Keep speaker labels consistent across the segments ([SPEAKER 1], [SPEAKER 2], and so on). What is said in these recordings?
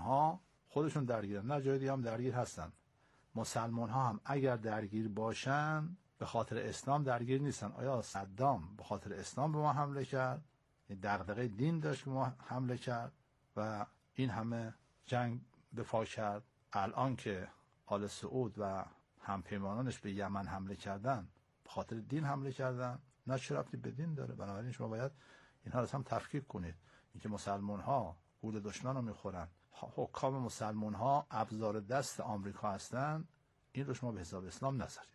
[SPEAKER 1] ها خودشون درگیرن، نه جای دیگه هم درگیر هستن. مسلمان ها هم اگر درگیر باشن به خاطر اسلام درگیر نیستن. آیا صدام به خاطر اسلام به ما حمله کرد؟ دغدغه دین داشت که ما حمله کرد و این همه جنگ دفاع کرد؟ الان که آل سعود و همپیمانانش به یمن حمله کردن به خاطر دین حمله کردن؟ نه، چه ربطی به دین داره؟ بنابراین شما باید اینها رو هم تفکیک کنید. اینکه مسلمان ها گول دشمن رو میخورن، حکام مسلمان ها ابزار دست آمریکا هستن، این رو شما به حساب اسلام نذارید.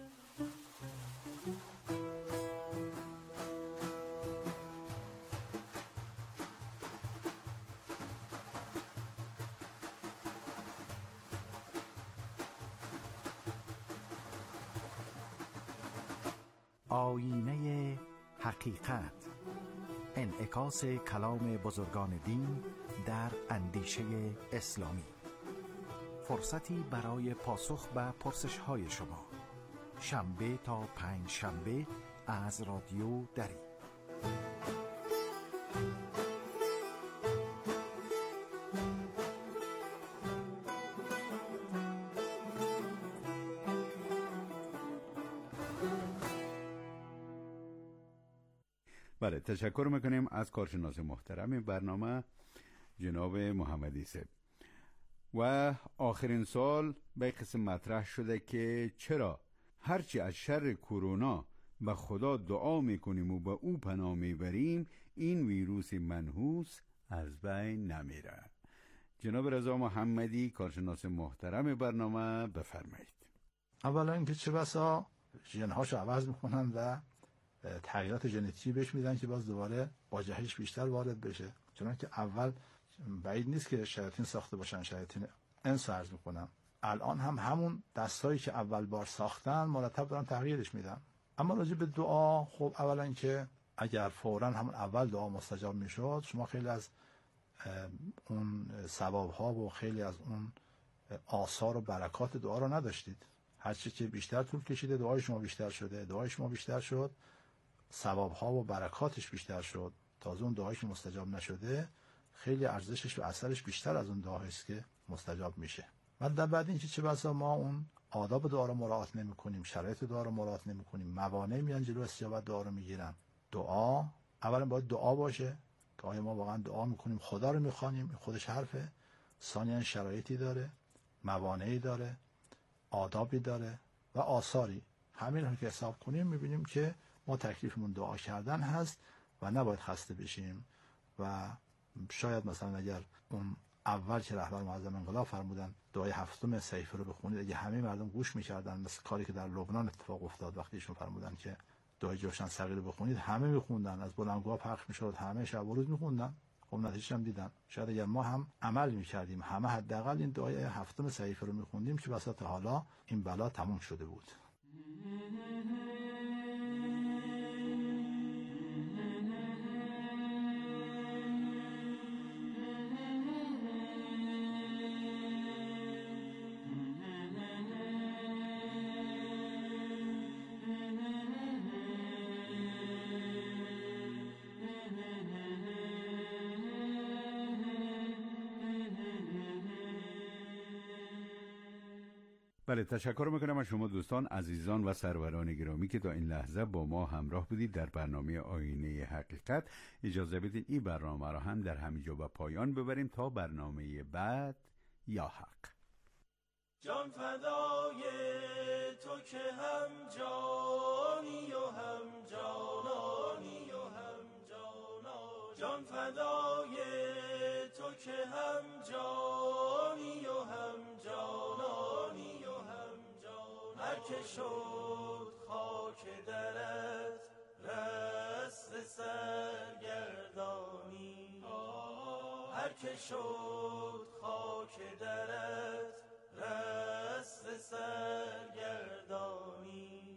[SPEAKER 2] آیینه حقیقت، انعکاس کلام بزرگان دین در اندیشه اسلامی. فرصتی برای پاسخ به پرسش‌های شما، شنبه تا پنج شنبه از رادیو دری.
[SPEAKER 3] بله، تشکر میکنیم از کارشناس محترم برنامه جناب محمدی صاحب. و آخرین سوال به قسم مطرح شده که چرا هرچی از شر کرونا به خدا دعا میکنیم و به او پناه میبریم، این ویروس منحوس از بین نمیره؟ جناب رضا محمدی کارشناس محترم برنامه بفرمایید.
[SPEAKER 1] اولا اینکه چه بسا ژن‌هاشو عوض میکنن و تغییرات ژنتیکی بهش میدن که باز دوباره با جهش بیشتر وارد بشه، چون که اول بعید نیست که شیاطین ساخته باشن، شیاطین انس عرض میکنم. الان هم همون دستایی که اول بار ساختن مرتب دارن تغییرش میدن. اما راجع به دعا، خب اولا که اگر فوراً همون اول دعا مستجاب میشد، شما خیلی از اون ثواب‌ها و خیلی از اون آثار و برکات دعا رو نداشتید. هرچی که بیشتر طول کشیده دعای شما بیشتر شده، دعای شما بیشتر شد، ثواب‌ها و برکاتش بیشتر شد. تازه اون دعایی که مستجاب نشده خیلی ارزشش و اثرش بیشتر از اون دعاست که مستجاب میشه. و در بعد اینکه چه بسا ما اون آداب دعا رو مراعات نمی‌کنیم، شرایط دعا رو مراعات نمی‌کنیم، موانع میان جلو استجابت دعا رو میگیرن. دعا اولا باید دعا باشه که آیا ما واقعا دعا می‌کنیم، خدا رو می‌خوانیم، خودش حرفه. ثانیاً شرایطی داره، موانعی داره، آدابی داره و آثاری. همین رو که حساب کنیم می‌بینیم که ما تکلیفمون دعا کردن هست و نباید خسته بشیم. و شاید مثلا اگر اون اول که رهبر معظم انقلاب فرمودن دعای هفتم صحیفه رو بخونید، اگه همه مردم گوش می‌کردن، مثل کاری که در لبنان اتفاق افتاد وقتی ایشون فرمودن که دعای جوشن صغیر رو بخونید، همه می‌خوندن، از بلندگوها پخش می‌شد، همه شب و روز می‌خوندن. خب نتیجه‌اش هم دیدن. شاید اگر ما هم عمل می‌کردیم، همه حداقل این دعای هفتم صحیفه رو می‌خوندیم، که بساط حالا این بلا تموم شده بود.
[SPEAKER 3] بله، تشکر میکنم از شما دوستان عزیزان و سروران گرامی که تا این لحظه با ما همراه بودید در برنامه آینه حقیقت. اجازه بدین این برنامه را هم در همینجا به پایان ببریم تا برنامه بعد. یا حق
[SPEAKER 4] جان فدای تو که هم جانی و هم جانانی و هم جانا، جان فدای تو که هم جانی و هم جانانی و هم جانا، هر که شد خاک درت رست سرگردانی، هر که شد خاک درت رست سرگردانی،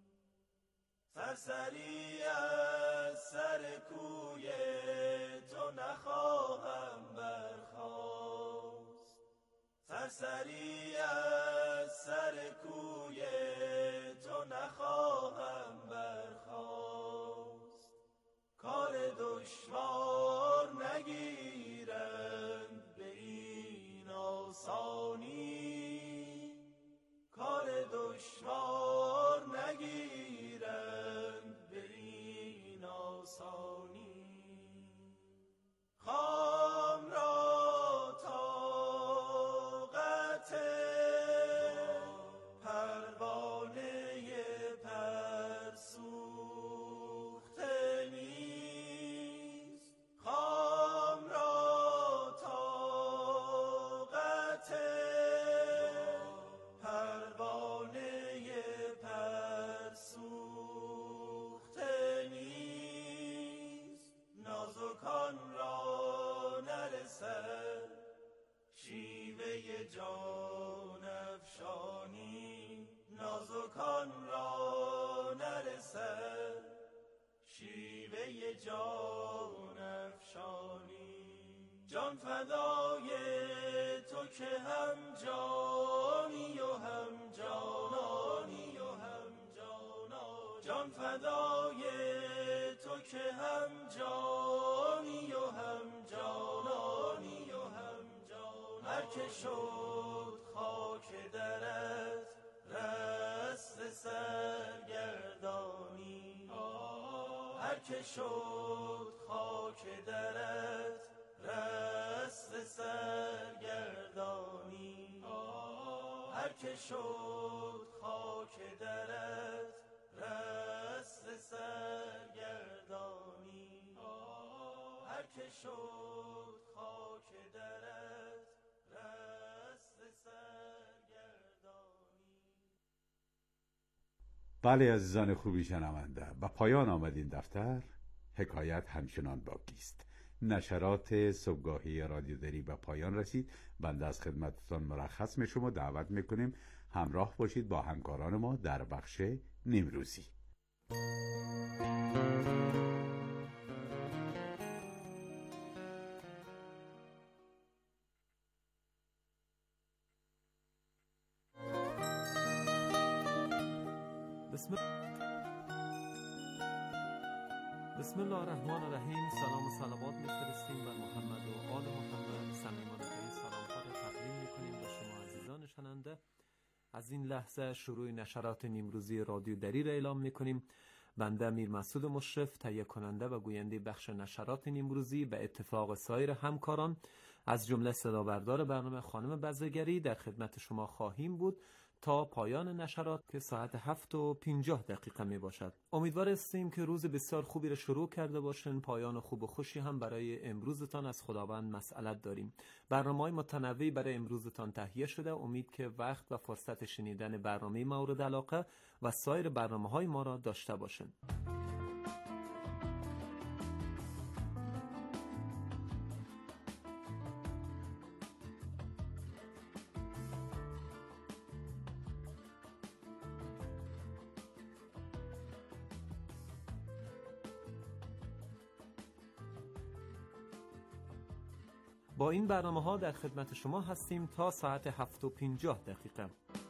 [SPEAKER 4] سرسری از سر کوی تو نخواهم برخاست، سرسری از سر کوی تو نخواهم برخاست، کار دشوار نگیرند به این اثر شیوه جان افشانی. جان فدای تو که هم جانی و هم جانانی و هم جانانی. جان فدای تو که هم جانی و هم جانانی و هم جانانی. هر که شد خاک درت رست سرگردانی. هر که شد خاک درت رست سرگردانی. هر که شد خاک درت رست سرگردانی. هر که شد خاک درت رست سرگردانی.
[SPEAKER 3] بله عزیزان خوبی شنونده، به پایان آمد این دفتر. حکایت همچنان باقی است. نشرات صبحگاهی رادیو دری به پایان رسید. بنده از خدمتتان مرخص می شما دعوت میکنیم همراه باشید با همکاران ما در بخش نیمروزی.
[SPEAKER 5] بسم الله الرحمن الرحیم. سلام و صلوات می‌فرستیم بر محمد و آل محمد. صمیمانه ترین سلام‌ها را تقدیم می‌کنیم به شما عزیزان شنونده. از این لحظه شروع نشرات نیمروزی رادیو دری را اعلام می‌کنیم. بنده امیر مسعود مشرف، تهیه کننده و گوینده بخش نشرات نیمروزی، به اتفاق سایر همکاران از جمله صدابردار برنامه خانم بزرگری در خدمت شما خواهیم بود تا پایان نشرات که ساعت 7:50 می باشد. امیدوار هستیم که روز بسیار خوبی را شروع کرده باشین. پایان خوب و خوشی هم برای امروزتان از خداوند مسئلت داریم. برنامه‌های متنوعی برای امروزتان تهیه شده. امید که وقت و فرصت شنیدن برنامه مورد علاقه و سایر برنامه‌های ما را داشته باشین. با این برنامه‌ها در خدمت شما هستیم تا ساعت 7:50.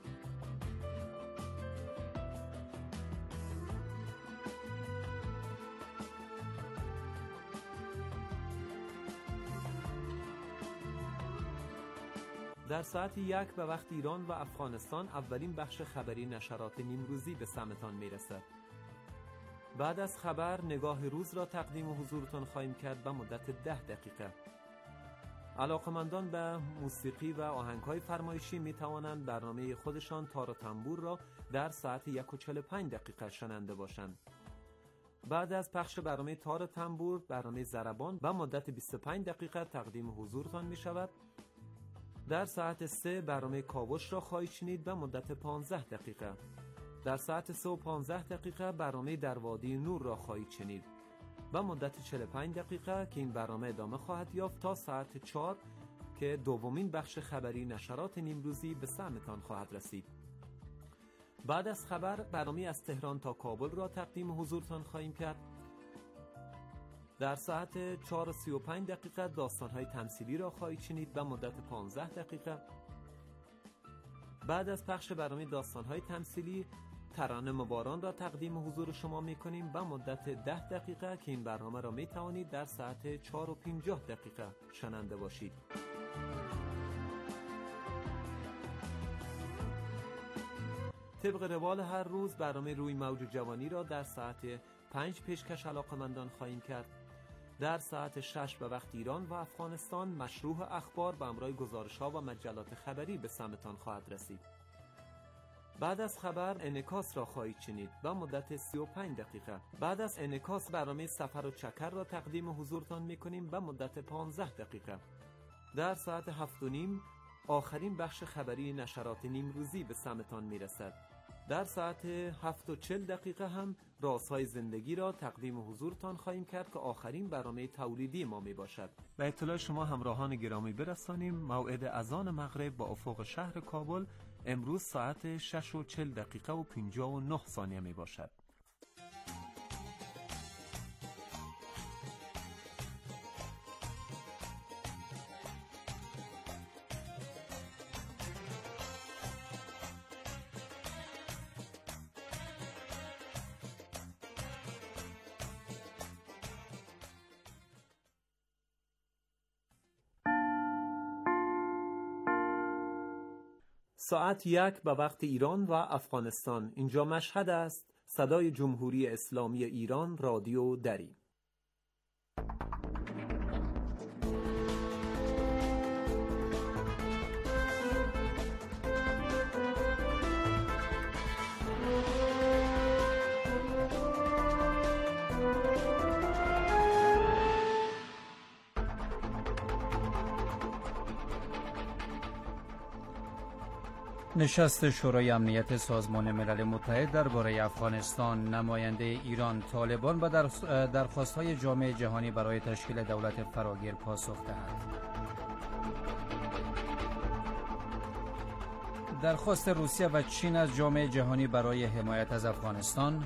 [SPEAKER 5] در ساعت 1 به وقت ایران و افغانستان اولین بخش خبری نشرات نیمروزی به سمتان میرسد. بعد از خبر نگاه روز را تقدیم حضورتان خواهیم کرد به مدت 10 علاقمندان به موسیقی و آهنگ‌های فرمایشی می‌توانند برنامه خودشان تار و تنبور را در ساعت 1:45 شنونده باشند. بعد از پخش برنامه تار و تنبور، برنامه ضربان به مدت 25 تقدیم حضورتان می‌شود. در ساعت 3 برنامه کاوش را خواهید شنید به مدت 15. در ساعت 3:15 برنامه در وادی نور را خواهید شنید به مدت 45 که این برنامه ادامه خواهد یافت تا ساعت 4 که دومین بخش خبری نشرات نیمروزی به سمتان خواهد رسید. بعد از خبر برنامه از تهران تا کابل را تقدیم حضورتان خواهیم کرد. در ساعت 4:35 داستان‌های تمثیلی را خواهید شنید به مدت 15. بعد از پخش برنامه داستان‌های تمثیلی، ترانه باران را تقدیم حضور شما می‌کنیم به مدت 10 که این برنامه را می‌توانید در ساعت 4:50 شنونده باشید. طبق روال هر روز برنامه روی موج جوانی را در ساعت 5 پیشکش علاقمندان خواهیم کرد. در ساعت 6 به وقت ایران و افغانستان مشروح اخبار به همراه گزارش‌ها و مجلات خبری به سمتان خواهد رسید. بعد از خبر انعکاس را خواهید شنید به مدت 35. بعد از انعکاس برنامه سفر و چکر را تقدیم حضورتان می‌کنیم به مدت 15. در ساعت 7:30 آخرین بخش خبری نشرات نیمروزی به سمتان میرسد. در ساعت 7:40 هم رازهای زندگی را تقدیم حضورتان خواهیم کرد که آخرین برنامه تولیدی ما می باشد. به اطلاع شما همراهان گرامی برسانیم موعد اذان مغرب با افق شهر کابل امروز ساعت 6:40 و 59 ثانیه می باشد. ساعت 1 به وقت ایران و افغانستان. اینجا مشهد است. صدای جمهوری اسلامی ایران، رادیو دری.
[SPEAKER 6] نشست شورای امنیت سازمان ملل متحد درباره افغانستان. نماینده ایران: طالبان به درخواست‌های جامعه جهانی برای تشکیل دولت فراگیر پاسخ دهد. درخواست روسیه و چین از جامعه جهانی برای حمایت از افغانستان.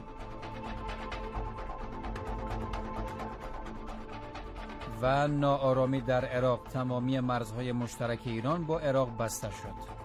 [SPEAKER 6] و ناآرامی در عراق: تمامی مرزهای مشترک ایران با عراق بسته شد.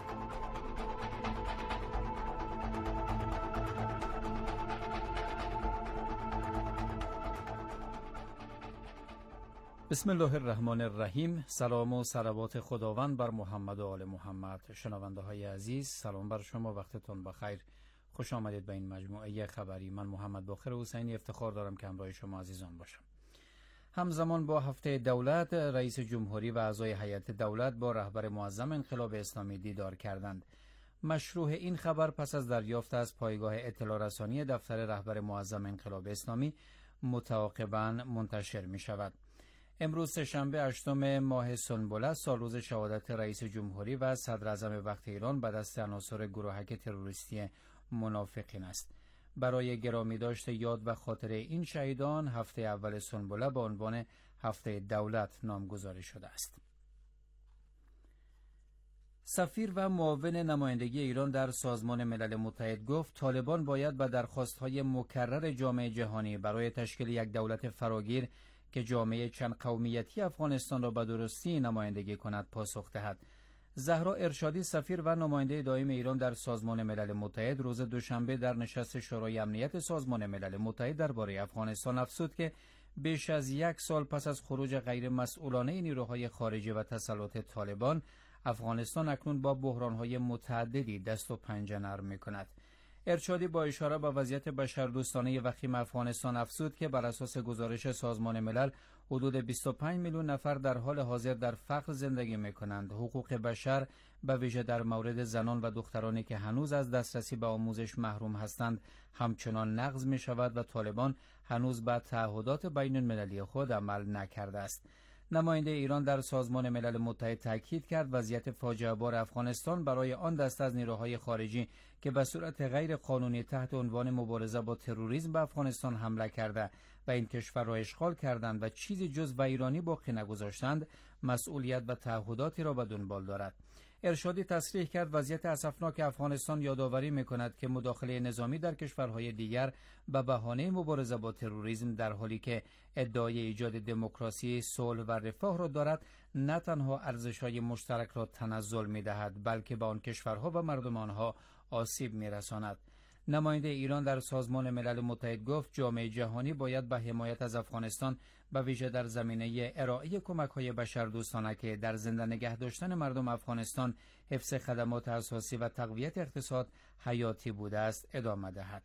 [SPEAKER 6] بسم الله الرحمن الرحیم. سلام و صلوات خداوند بر محمد و آل محمد. شنونده های عزیز، سلام بر شما، وقتتون بخیر. خوش آمدید به این مجموعه خبری. من محمد باقر حسینی افتخار دارم که همراه شما عزیزان باشم. همزمان با هفته دولت، رئیس جمهوری و اعضای هیئت دولت با رهبر معظم انقلاب اسلامی دیدار کردند. مشروع این خبر پس از دریافت از پایگاه اطلاع رسانی دفتر رهبر معظم انقلاب اسلامی متعاقباً منتشر می شود. امروز سه‌شنبه 8 ماه سنبله، سالروز شهادت رئیس جمهوری و صدر اعظم وقت ایران به دست عناصر گروهک تروریستی منافقین است. برای گرامی داشت یاد و خاطره این شهیدان، هفته اول سنبله به عنوان هفته دولت نامگذاری شده است. سفیر و معاون نمایندگی ایران در سازمان ملل متحد گفت طالبان باید به درخواست‌های مکرر جامعه جهانی برای تشکیل یک دولت فراگیر که جامعه چند قومیتی افغانستان را به درستی نمایندگی کند پاسخ دهد. زهرا ارشادی، سفیر و نماینده دائم ایران در سازمان ملل متحد، روز دوشنبه در نشست شورای امنیت سازمان ملل متحد درباره افغانستان افزود که بیش از 1 سال پس از خروج غیر مسئولانه نیروهای خارجی و تسلط طالبان، افغانستان اکنون با بحران‌های متعددی دست و پنجه نرم می‌کند. ارشادی با اشاره به وضعیت بشردوستانه وخیم افغانستان افزود که بر اساس گزارش سازمان ملل حدود 25 میلیون نفر در حال حاضر در فقر زندگی می‌کنند. حقوق بشر به ویژه در مورد زنان و دخترانی که هنوز از دسترسی به آموزش محروم هستند همچنان نقض می‌شود و طالبان هنوز به تعهدات بین المللی خود عمل نکرده است. نماینده ایران در سازمان ملل متحد تاکید کرد وضعیت فاجعه بار افغانستان برای آن دسته از نیروهای خارجی که به صورت غیر قانونی تحت عنوان مبارزه با تروریسم به افغانستان حمله کرده و این کشور را اشغال کردند و چیزی جز ویرانی باقی نگذاشتند، مسئولیت و تعهداتی را به دنبال دارد. ارشادی تصریح کرد وضعیت اسفناک افغانستان یادآوری می‌کند که مداخله نظامی در کشورهای دیگر به بهانه مبارزه با تروریسم، در حالی که ادعای ایجاد دموکراسی، صلح و رفاه را دارد، نه تنها ارزش‌های مشترک را تنزل می‌دهد بلکه به آن کشورها و مردم آنها آسیب می‌رساند. نماینده ایران در سازمان ملل متحد گفت جامعه جهانی باید به حمایت از افغانستان به ویژه در زمینه ارائه کمک‌های بشردوستانه که در زنده نگه داشتن مردم افغانستان، حفظ خدمات اساسی و تقویت اقتصاد حیاتی بوده است ادامه دهد.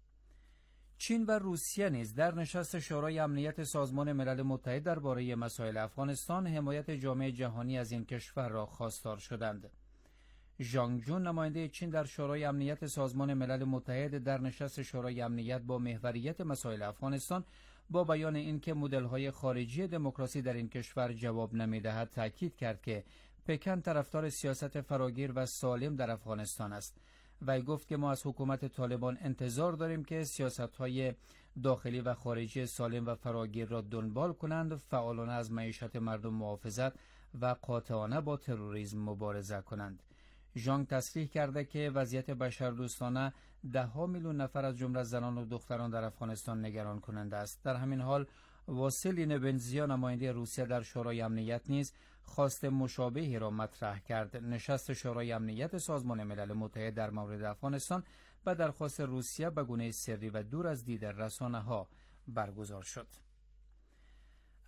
[SPEAKER 6] چین و روسیه نیز در نشست شورای امنیت سازمان ملل متحد درباره مسائل افغانستان حمایت جامعه جهانی از این کشور را خواستار شدند. ژانگ جون، نماینده چین در شورای امنیت سازمان ملل متحد در نشست شورای امنیت با محوریت مسائل افغانستان، با بیان اینکه مدل‌های خارجی دموکراسی در این کشور جواب نمی‌دهد، تاکید کرد که پکن طرفدار سیاست فراگیر و سالم در افغانستان است. وی گفت که ما از حکومت طالبان انتظار داریم که سیاست‌های داخلی و خارجی سالم و فراگیر را دنبال کنند، فعالانه از معیشت مردم محافظت و قاطعانه با تروریسم مبارزه کنند. ژانگ تصریح کرده که وضعیت بشردوستانه 10 میلیون نفر از جمله زنان و دختران در افغانستان نگران کننده است. در همین حال واسیل نبنزیا، نماینده روسیه در شورای امنیت نیز خواست مشابهی را مطرح کرد. نشست شورای امنیت سازمان ملل متحد در مورد افغانستان به درخواست روسیه به گونه سری و دور از دید رسانه‌ها برگزار شد.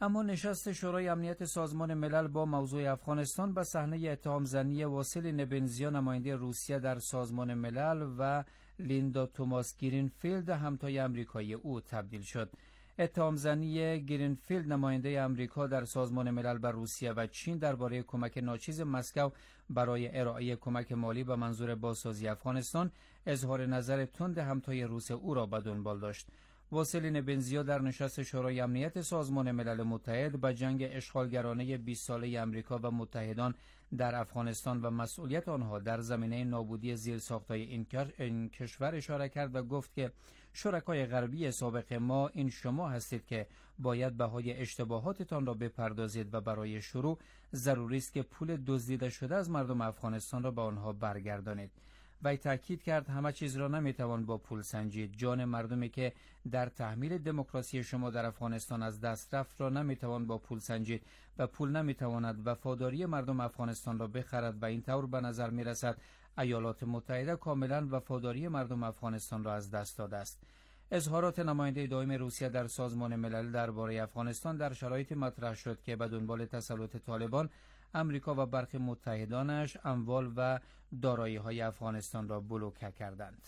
[SPEAKER 6] اما نشست شورای امنیت سازمان ملل با موضوع افغانستان به صحنه اتهام زنی واسیل نبنزیا نماینده روسیه در سازمان ملل و لیندا توماس گرینفیلد همتای آمریکایی او تبدیل شد. اتهام زنی گرینفیلد نماینده آمریکا در سازمان ملل به روسیه و چین درباره کمک ناچیز مسکو برای ارائه کمک مالی به منظور بازسازی افغانستان اظهار نظر تند همتای روس او را به دنبال داشت. واسیل نبنزیا در نشست شورای امنیت سازمان ملل متحد به جنگ اشغالگرانه 20 ساله آمریکا و متحدان در افغانستان و مسئولیت آنها در زمینه نابودی زیرساخت‌های این کشور اشاره کرد و گفت که شرکای غربی سابق ما این شما هستید که باید بهای اشتباهاتتان را بپردازید و برای شروع ضروری است که پول دزدیده شده از مردم افغانستان را به آنها برگردانید. وی تاکید کرد همه چیز را نمیتوان با پول سنجید. جان مردمی که در تحمیل دموکراسی شما در افغانستان از دست رفت را نمیتوان با پول سنجید و پول نمیتواند وفاداری مردم افغانستان را بخرد و این طور به نظر میرسد ایالات متحده کاملا وفاداری مردم افغانستان را از دست داده است. اظهارات نماینده دائم روسیه در سازمان ملل درباره افغانستان در شرایطی مطرح شد که به دنبال تسلط طالبان امریکا و برخی متحدانش اموال و دارایی‌های افغانستان را بلوکه کردند.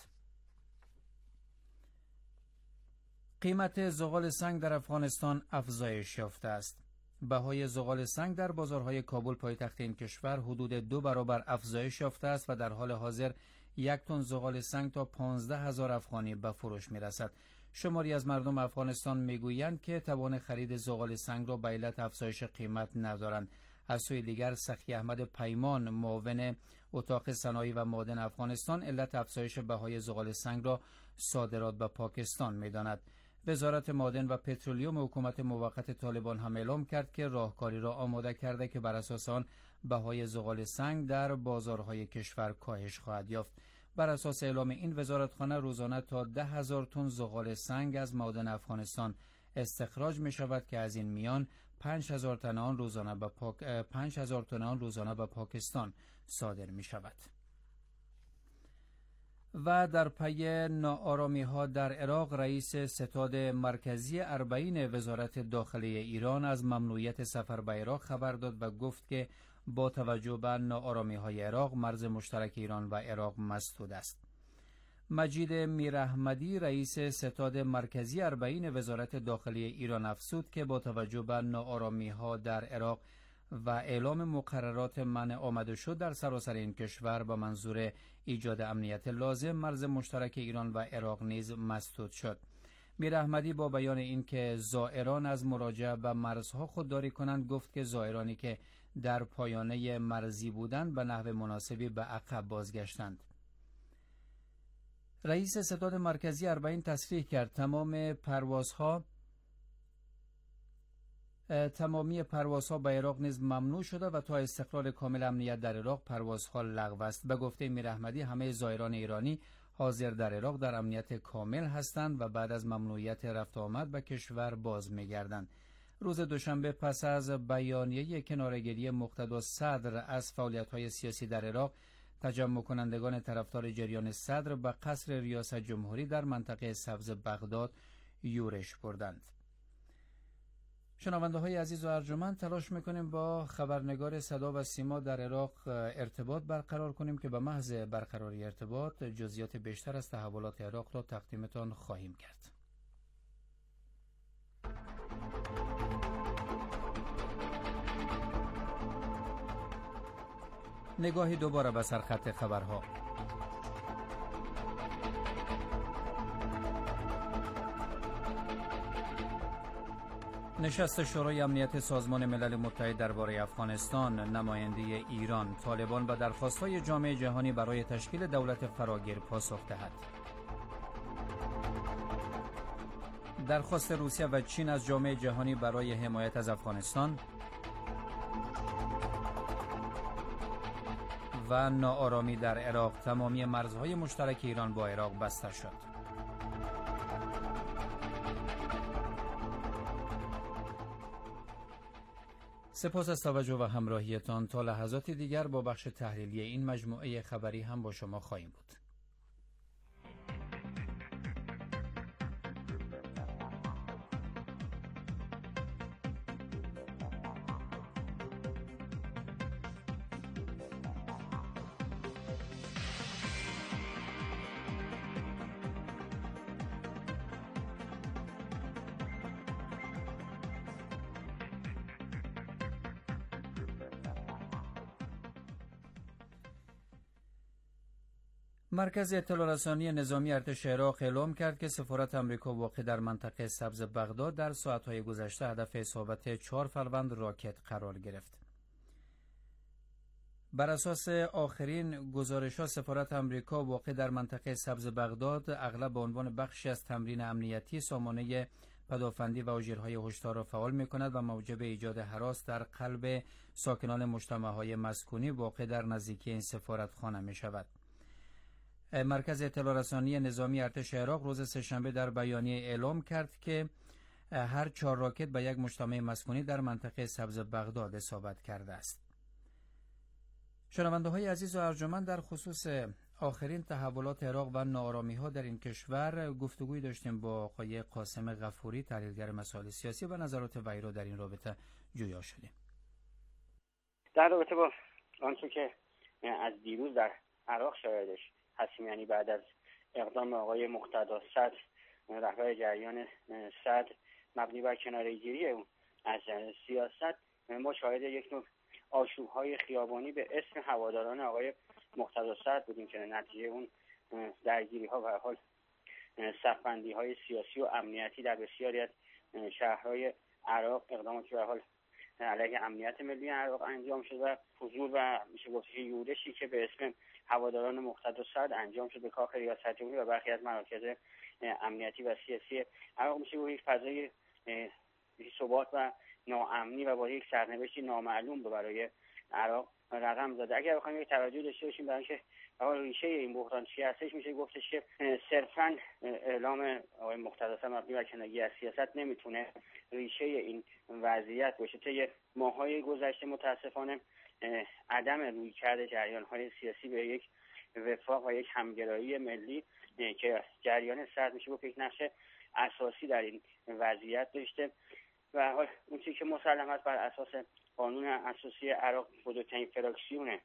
[SPEAKER 6] قیمت زغال سنگ در افغانستان افزایش یافته است. بهای زغال سنگ در بازارهای کابل پایتخت این کشور حدود 2 برابر افزایش یافته است و در حال حاضر 1 تن زغال سنگ تا 15,000 افغانی به فروش می‌رسد. شماری از مردم افغانستان میگویند که توان خرید زغال سنگ را به علت افزایش قیمت ندارند. از سوی دیگر سخی احمد پیمان معاون اتاق صنایع و معادن افغانستان علت افزایش بهای زغال سنگ را صادرات به پاکستان می‌داند. وزارت معادن و پترولیوم حکومت موقت طالبان هم اعلام کرد که راهکاری را آماده کرده که بر اساس آن بهای زغال سنگ در بازارهای کشور کاهش خواهد یافت. بر اساس اعلام این وزارتخانه روزانه تا 10,000 تن زغال سنگ از معادن افغانستان استخراج می شود که از این میان 5,000 تن آن روزانه به پاکستان صادر می شود. و در پی ناآرامی ها در عراق رئیس ستاد مرکزی اربعین وزارت داخلی ایران از ممنوعیت سفر به عراق خبر داد و گفت که با توجه به ناآرامی های عراق مرز مشترک ایران و عراق مسدود است. مجید میراحمدی رئیس ستاد مرکزی اربعین وزارت داخلی ایران افزود که با توجه به ناآرامی ها در عراق و اعلام مقررات منع آمد و شد در سراسر این کشور به منظور ایجاد امنیت لازم مرز مشترک ایران و عراق نیز مسدود شد. میراحمدی با بیان اینکه زائران از مراجعه به مرزها خودداری کنند گفت که زائرانی که در پایانه مرزی بودند به نحو مناسبی به عقب بازگشتند. رئیس ستاد مرکزی اربعین تصریح کرد تمامی پروازها به عراق نیز ممنوع شده و تا استقرار کامل امنیت در عراق پروازها لغو است. به گفته میراحمدی همه زائران ایرانی حاضر در عراق در امنیت کامل هستند و بعد از ممنوعیت رفت آمد به کشور باز می‌گردند. روز دوشنبه پس از بیانیه کناره‌گیری مقتدا صدر از فعالیت‌های سیاسی در عراق، تجمع کنندگان طرفدار جریان صدر به قصر ریاست جمهوری در منطقه سبز بغداد یورش بردند. شنونده های عزیز و ارجمند، تلاش میکنیم با خبرنگار صدا و سیما در عراق ارتباط برقرار کنیم که به محض برقراری ارتباط جزئیات بیشتر از تحولات عراق را تقدیمتان خواهیم کرد. نگاهی دوباره به سرخط خبرها. نشست شورای امنیت سازمان ملل متحد درباره افغانستان، نماینده ایران، طالبان و درخواست‌های جامعه جهانی برای تشکیل دولت فراگیر پاسخ دهد. درخواست روسیه و چین از جامعه جهانی برای حمایت از افغانستان و ناآرامی در عراق، تمامی مرزهای مشترک ایران با عراق بسته شد. سپاس از توجه و همراهیتان. تا لحظات دیگر با بخش تحلیلی این مجموعه خبری هم با شما خواهیم بود. مرکز اطلاع رسانی نظامی ارتش عراق اعلام کرد که سفارت آمریکا واقع در منطقه سبز بغداد در ساعت‌های گذشته هدف اصابت 4 فروند راکت قرار گرفت. بر اساس آخرین گزارش‌ها سفارت آمریکا واقع در منطقه سبز بغداد اغلب به عنوان بخشی از تمرین امنیتی سامانه پدافندی و آژیرهای هشدار را فعال می‌کند و موجب ایجاد هراس در قلب ساکنان مجتمع‌های مسکونی واقع در نزدیکی این سفارتخانه می‌شود. مرکز اطلاع رسانی نظامی ارتش عراق روز سه‌شنبه در بیانیه اعلام کرد که هر 4 راکت به یک مجتمع مسکونی در منطقه سبز بغداد اصابت کرده است. شنونده‌های عزیز و ارجمند، در خصوص آخرین تحولات عراق و ناآرامی‌ها در این کشور گفتگوی داشتیم با آقای قاسم غفوری، تحلیلگر مسائل سیاسی، و نظرات وی را در این رابطه جویا شدیم.
[SPEAKER 7] در رابطه با آنچه که از دیروز در عراق شاهدش هستیم، یعنی بعد از اقدام آقای مقتدا صدر رهبر جریان صدر مبنی بر کناره‌گیری اون از سیاست، ما شاهد یک نوع آشوب‌های خیابانی به اسم هواداران آقای مقتدا صدر بودیم که نتیجه اون درگیری‌ها و حال صف‌بندی‌های سیاسی و امنیتی در بسیاری از شهرهای عراق، اقداماتی به حال علیه امنیت ملی عراق انجام شد و حضور و میشه گفت یورشی که به اسم هواداران مقتدا صدر انجام شد به کاخ ریاست جمهوری و برخی از مراکز امنیتی و سیاسی عراق، میشه گفت یک فضای ثبات و ناامنی و با یک سرنوشتی نامعلوم برای عراق رقم زده. اگر بخوایم یک توجه داشته باشیم برای اینکه ریشه این بحران چی هستش، میشه گفتش که صرفاً اعلام آقای مقتدا صدر مبنی بر کناره‌گیری از سیاست نمیتونه ریشه این وضعیت باشه. طی ماه‌های گذشته متاسفانه عدم رویکرد جریان‌های سیاسی به یک وفاق و یک همگرایی ملی که جریان صدر میشه گفت یک نقش اساسی در این وضعیت داشته و حال اون چیزی که مسلم است بر اساس قانون اساسی عراق، بزرگترین فراکسیون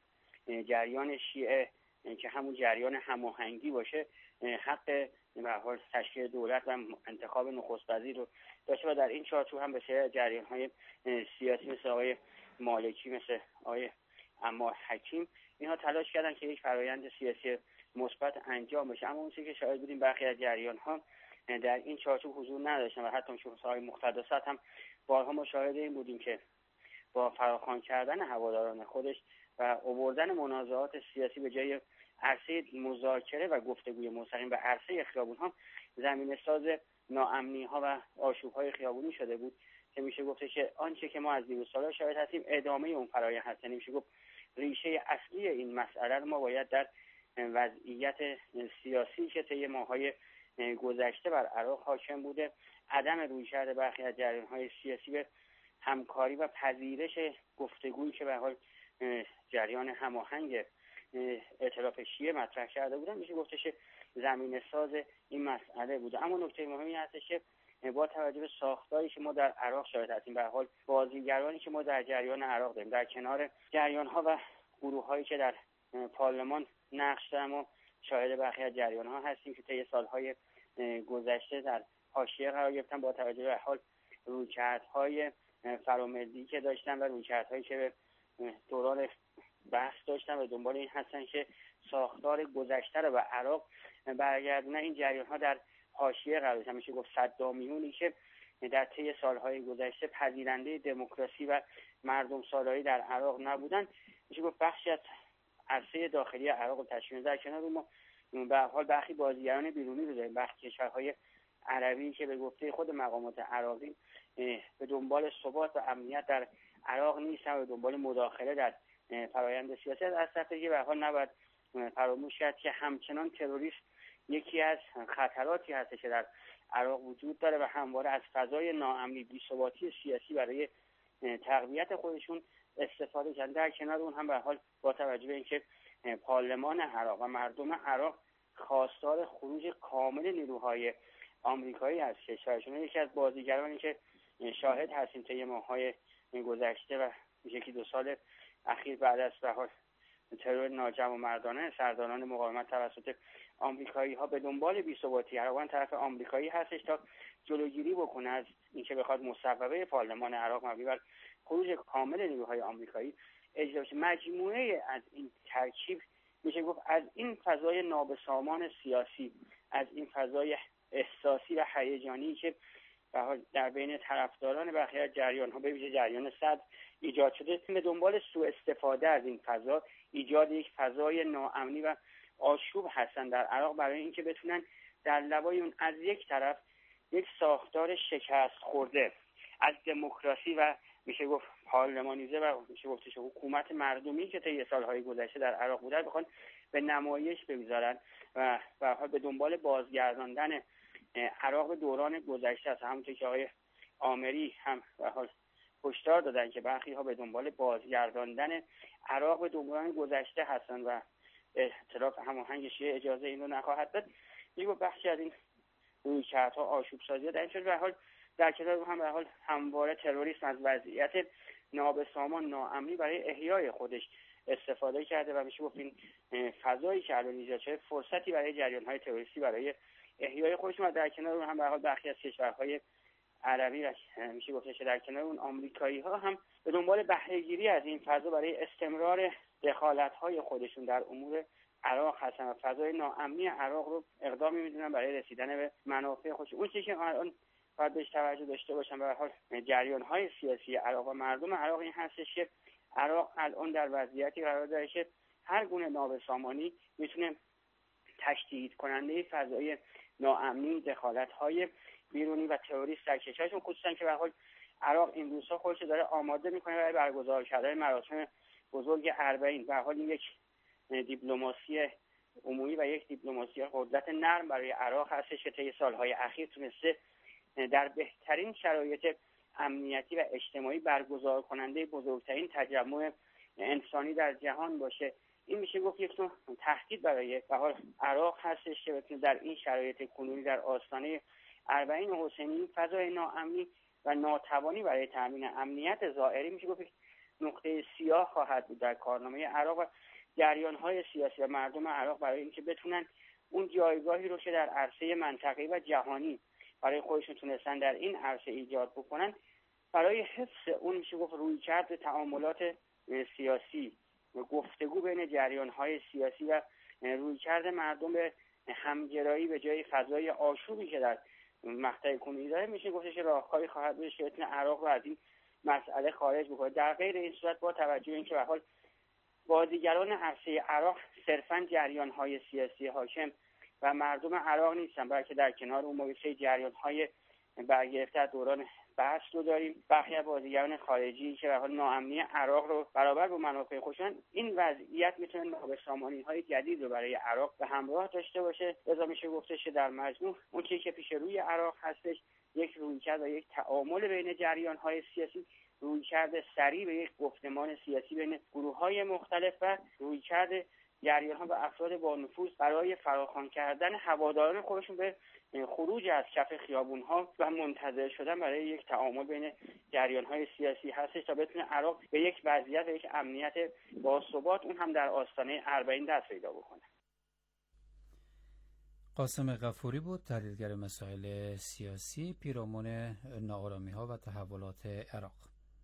[SPEAKER 7] جریان شیعه که همون جریان هماهنگی باشه، حق به حال تشکیل دولت و انتخاب نخست وزیر رو داشته و در این چارچوب هم بسیاری از جریان‌های سیاسی مثل آقای مالکی، مثل آقای عمار حکیم، اینها تلاش کردن که یک فرایند سیاسی مثبت انجام بشه، اما اون چیزی که شاهد بودیم برخی از جریان‌ها در این چارچوب حضور نداشتن و حتی شخص آقای مقتدا صدر هم بارها مشاهده این بودیم که با فراخوان کردن هواداران خودش و آوردن منازعات سیاسی به جای عرصه مذاکره و گفتگوی مستقیم به عرصه خیابون‌ها، زمینه ساز ناامنی‌ها و آشوب‌های خیابونی شده بود که میشه گفت که آنچه که ما از دیروز سال‌ها شاهد هستیم ادامه اون فرآیند هست. یعنی میشه گفت ریشه اصلی این مسئله رو ما باید در وضعیت سیاسی که طی ماه‌های گذشته بر عراق حاکم بوده، عدم رویکرد برخی از جریان‌های سیاسی به همکاری و پذیرش گفتگویی که به حال جریان هماهنگ ائتلاف شیعه مطرح کرده بودن، میشه گفتش زمینه ساز این مسئله بوده. اما نکته مهمی هستش که با توجه به ساختاری که ما در عراق شاهد هستیم، به حال بازیگرانی که ما در جریان عراق داریم، در کنار جریان‌ها و گروه‌هایی که در پارلمان نقش دارن، و شاهد برخی از جریان‌ها هستیم که طی سال‌های گذشته در حاشیه قرار گرفتن با توجه به حال رویکردهای فراملی که داشتن و رویکردهایی که به دوران بحث داشتن و دنبال این هستن که ساختار گذشته رو به عراق برگردونن. این جریان‌ها در حاشیه قرار گرفتن، میشه گفت صدامیونی که در طی سال‌های گذشته پذیرنده دموکراسی و مردم سالاری در عراق نبودن، میشه گفت بخشی از عرصه داخلی عراق رو تشکیل می‌دن. در کنار ما به هر حال برخی بازیگران بیرونی رو داریم، برخی کشورهای عربی که به گفته خود مقامات عراقی به دنبال ثبات و امنیت در عراق نیستن و به دنبال مداخله در فرایند سیاسی. از طرفی که به هر حال نباید فراموش کرد که همچنان تروریسم یکی از خطراتی هست که در عراق وجود داره و همواره از فضای ناامنی، بی‌ثباتی سیاسی برای تقویت خودشون استفاده کردن. در کنار اون هم به هر حال با توجه به اینکه پارلمان عراق و مردم عراق خواستار خروج کامل نیروهای آمریکایی از کشورشون، یکی از بازیگرانی که شاهد هستیم طی ماه‌های گذشته و یکی دو سال اخیر بعد از ترور ناجوانمردانه سرداران مقاومت توسط آمریکایی‌ها به دنبال بی‌ثباتی عراق طرف آمریکایی هستش تا جلوگیری بکنه از اینکه بخواد مصوبه پارلمان عراق مبنی بر خروج کامل نیروهای آمریکایی اجرا بشه. مجموعه از این ترکیب میشه گفت از این فضای نابسامان سیاسی، از این فضای احساسی و هیجانی که در بین طرفداران برخی از جریان‌ها به ویژه جریان صدر ایجاد شده، به دنبال سوء استفاده از این فضا، ایجاد یک فضای ناامنی و آشوب هستن در عراق، برای اینکه بتونن در لبای اون از یک طرف یک ساختار شکست خورده از دموکراسی و میشه گفت پارلمانیزه و میشه گفتش حکومت مردمی که طی سالهای گذشته در عراق بوده بخوان به نمایش بگذارن و به حال به دنبال بازگرداندن عراق به دوران گذشته است. همونطور که آقای آمری هم به حال هشدار دادن که برخی ها به دنبال بازگرداندن عراق به دوران گذشته هستن و ائتلاف هماهنگ شیعه اجازه این رو نخواهد داد. میگه بخشی از این رویکردها آشوب سازی در این شد. به حال در کنار هم به حال همواره تروریسم از وضعیت نابسامان ناامنی برای احیای خودش استفاده کرده و میشه گفت این فضایی که الان ایجاد شده فرصتی برای جریان‌های تروریستی برای احیای خودشون و در کنار هم به حال برخی از کشورهای عربی و میشه گفتش در کنار اون آمریکایی‌ها هم به دنبال بهره‌گیری از این فضا برای استمرار دخالت‌های خودشون در امور عراق هستن و فضای ناامنی عراق رو اقدامی می‌دونن برای رسیدن به منافع خودشون. اون چیزی که الان باید بهش توجه داشته باشن به هر حال جریان‌های سیاسی عراق و مردم عراق این هستش که عراق الان در وضعیتی قرار داره که هر گونه نابسامانی میتونه تشدید کننده فضای ناامنی، دخالت‌های بیرونی و تروریست در کشورشون، خصوصا که به هر حال عراق این روزها خودش داره آماده میکنه برای برگزار کردن مراسم بزرگ اربعین. به هر حال یک دیپلماسی عمومی و یک دیپلماسی قدرت نرم برای عراق هستش که طی سالهای اخیر تونسته در بهترین شرایط امنیتی و اجتماعی برگزار کننده بزرگترین تجمع انسانی در جهان باشه. این میشه گفت یک نوع تهدید برای به حال عراق هستش که بتونه در این شرایط کنونی در آستانه اربعین حسینی فضای ناامنی و ناتوانی برای تامین امنیت ظاهری میشه گفت نقطه سیاه خواهد بود در کارنامه عراق و جریان‌های سیاسی و مردم عراق برای اینکه بتونن اون جایگاهی رو که در عرصه منطقه‌ای و جهانی برای خودشون تونستن در این عرصه ایجاد بکنن، برای حفظ اون میشه گفت رویکرد تعاملات سیاسی و گفتگو بین جریان‌های سیاسی و رویکرد مردم به همگرایی به جای فضای آشوبی که در مقطع کنونی داره، میشه گفتش راهکاری خواهد بود که بتونه عراق رو از این مسئله خارج بکنه. در غیر این صورت با توجه به اینکه به حال بازیگران عرصه عراق صرفاً جریان‌های سیاسی حاکم و مردم عراق نیستن، بلکه در کنار اون موجه جریان‌های برگرفته از دوران بحث رو داریم، برخی از بازیگران خارجی که به حال ناامنی عراق رو برابر با منافع خودشون. این وضعیت میتونه نابسامانی‌های جدید رو برای عراق به همراه داشته باشه. لذا میشه گفتش در مجموع اون چیزی که پیش روی عراق هستش یک رویکرد و یک تعامل بین جریان‌های سیاسی، رویکرد سریع به یک گفتمان سیاسی بین گروه‌های مختلف و رویکرد جریان‌ها و افراد با نفوذ برای فراخوان کردن هواداران خودشون به خروج از کف خیابون‌ها و منتظر شدن برای یک تعامل بین جریان‌های سیاسی هستش تا بتونه عراق به یک وضعیت و یک امنیت باثبات اون هم در آستانه اربعین دست پیدا بکنه.
[SPEAKER 6] قاسم غفوری بود، تحلیلگر مسائل سیاسی، پیرامون ناآرامی‌ها و تحولات عراق.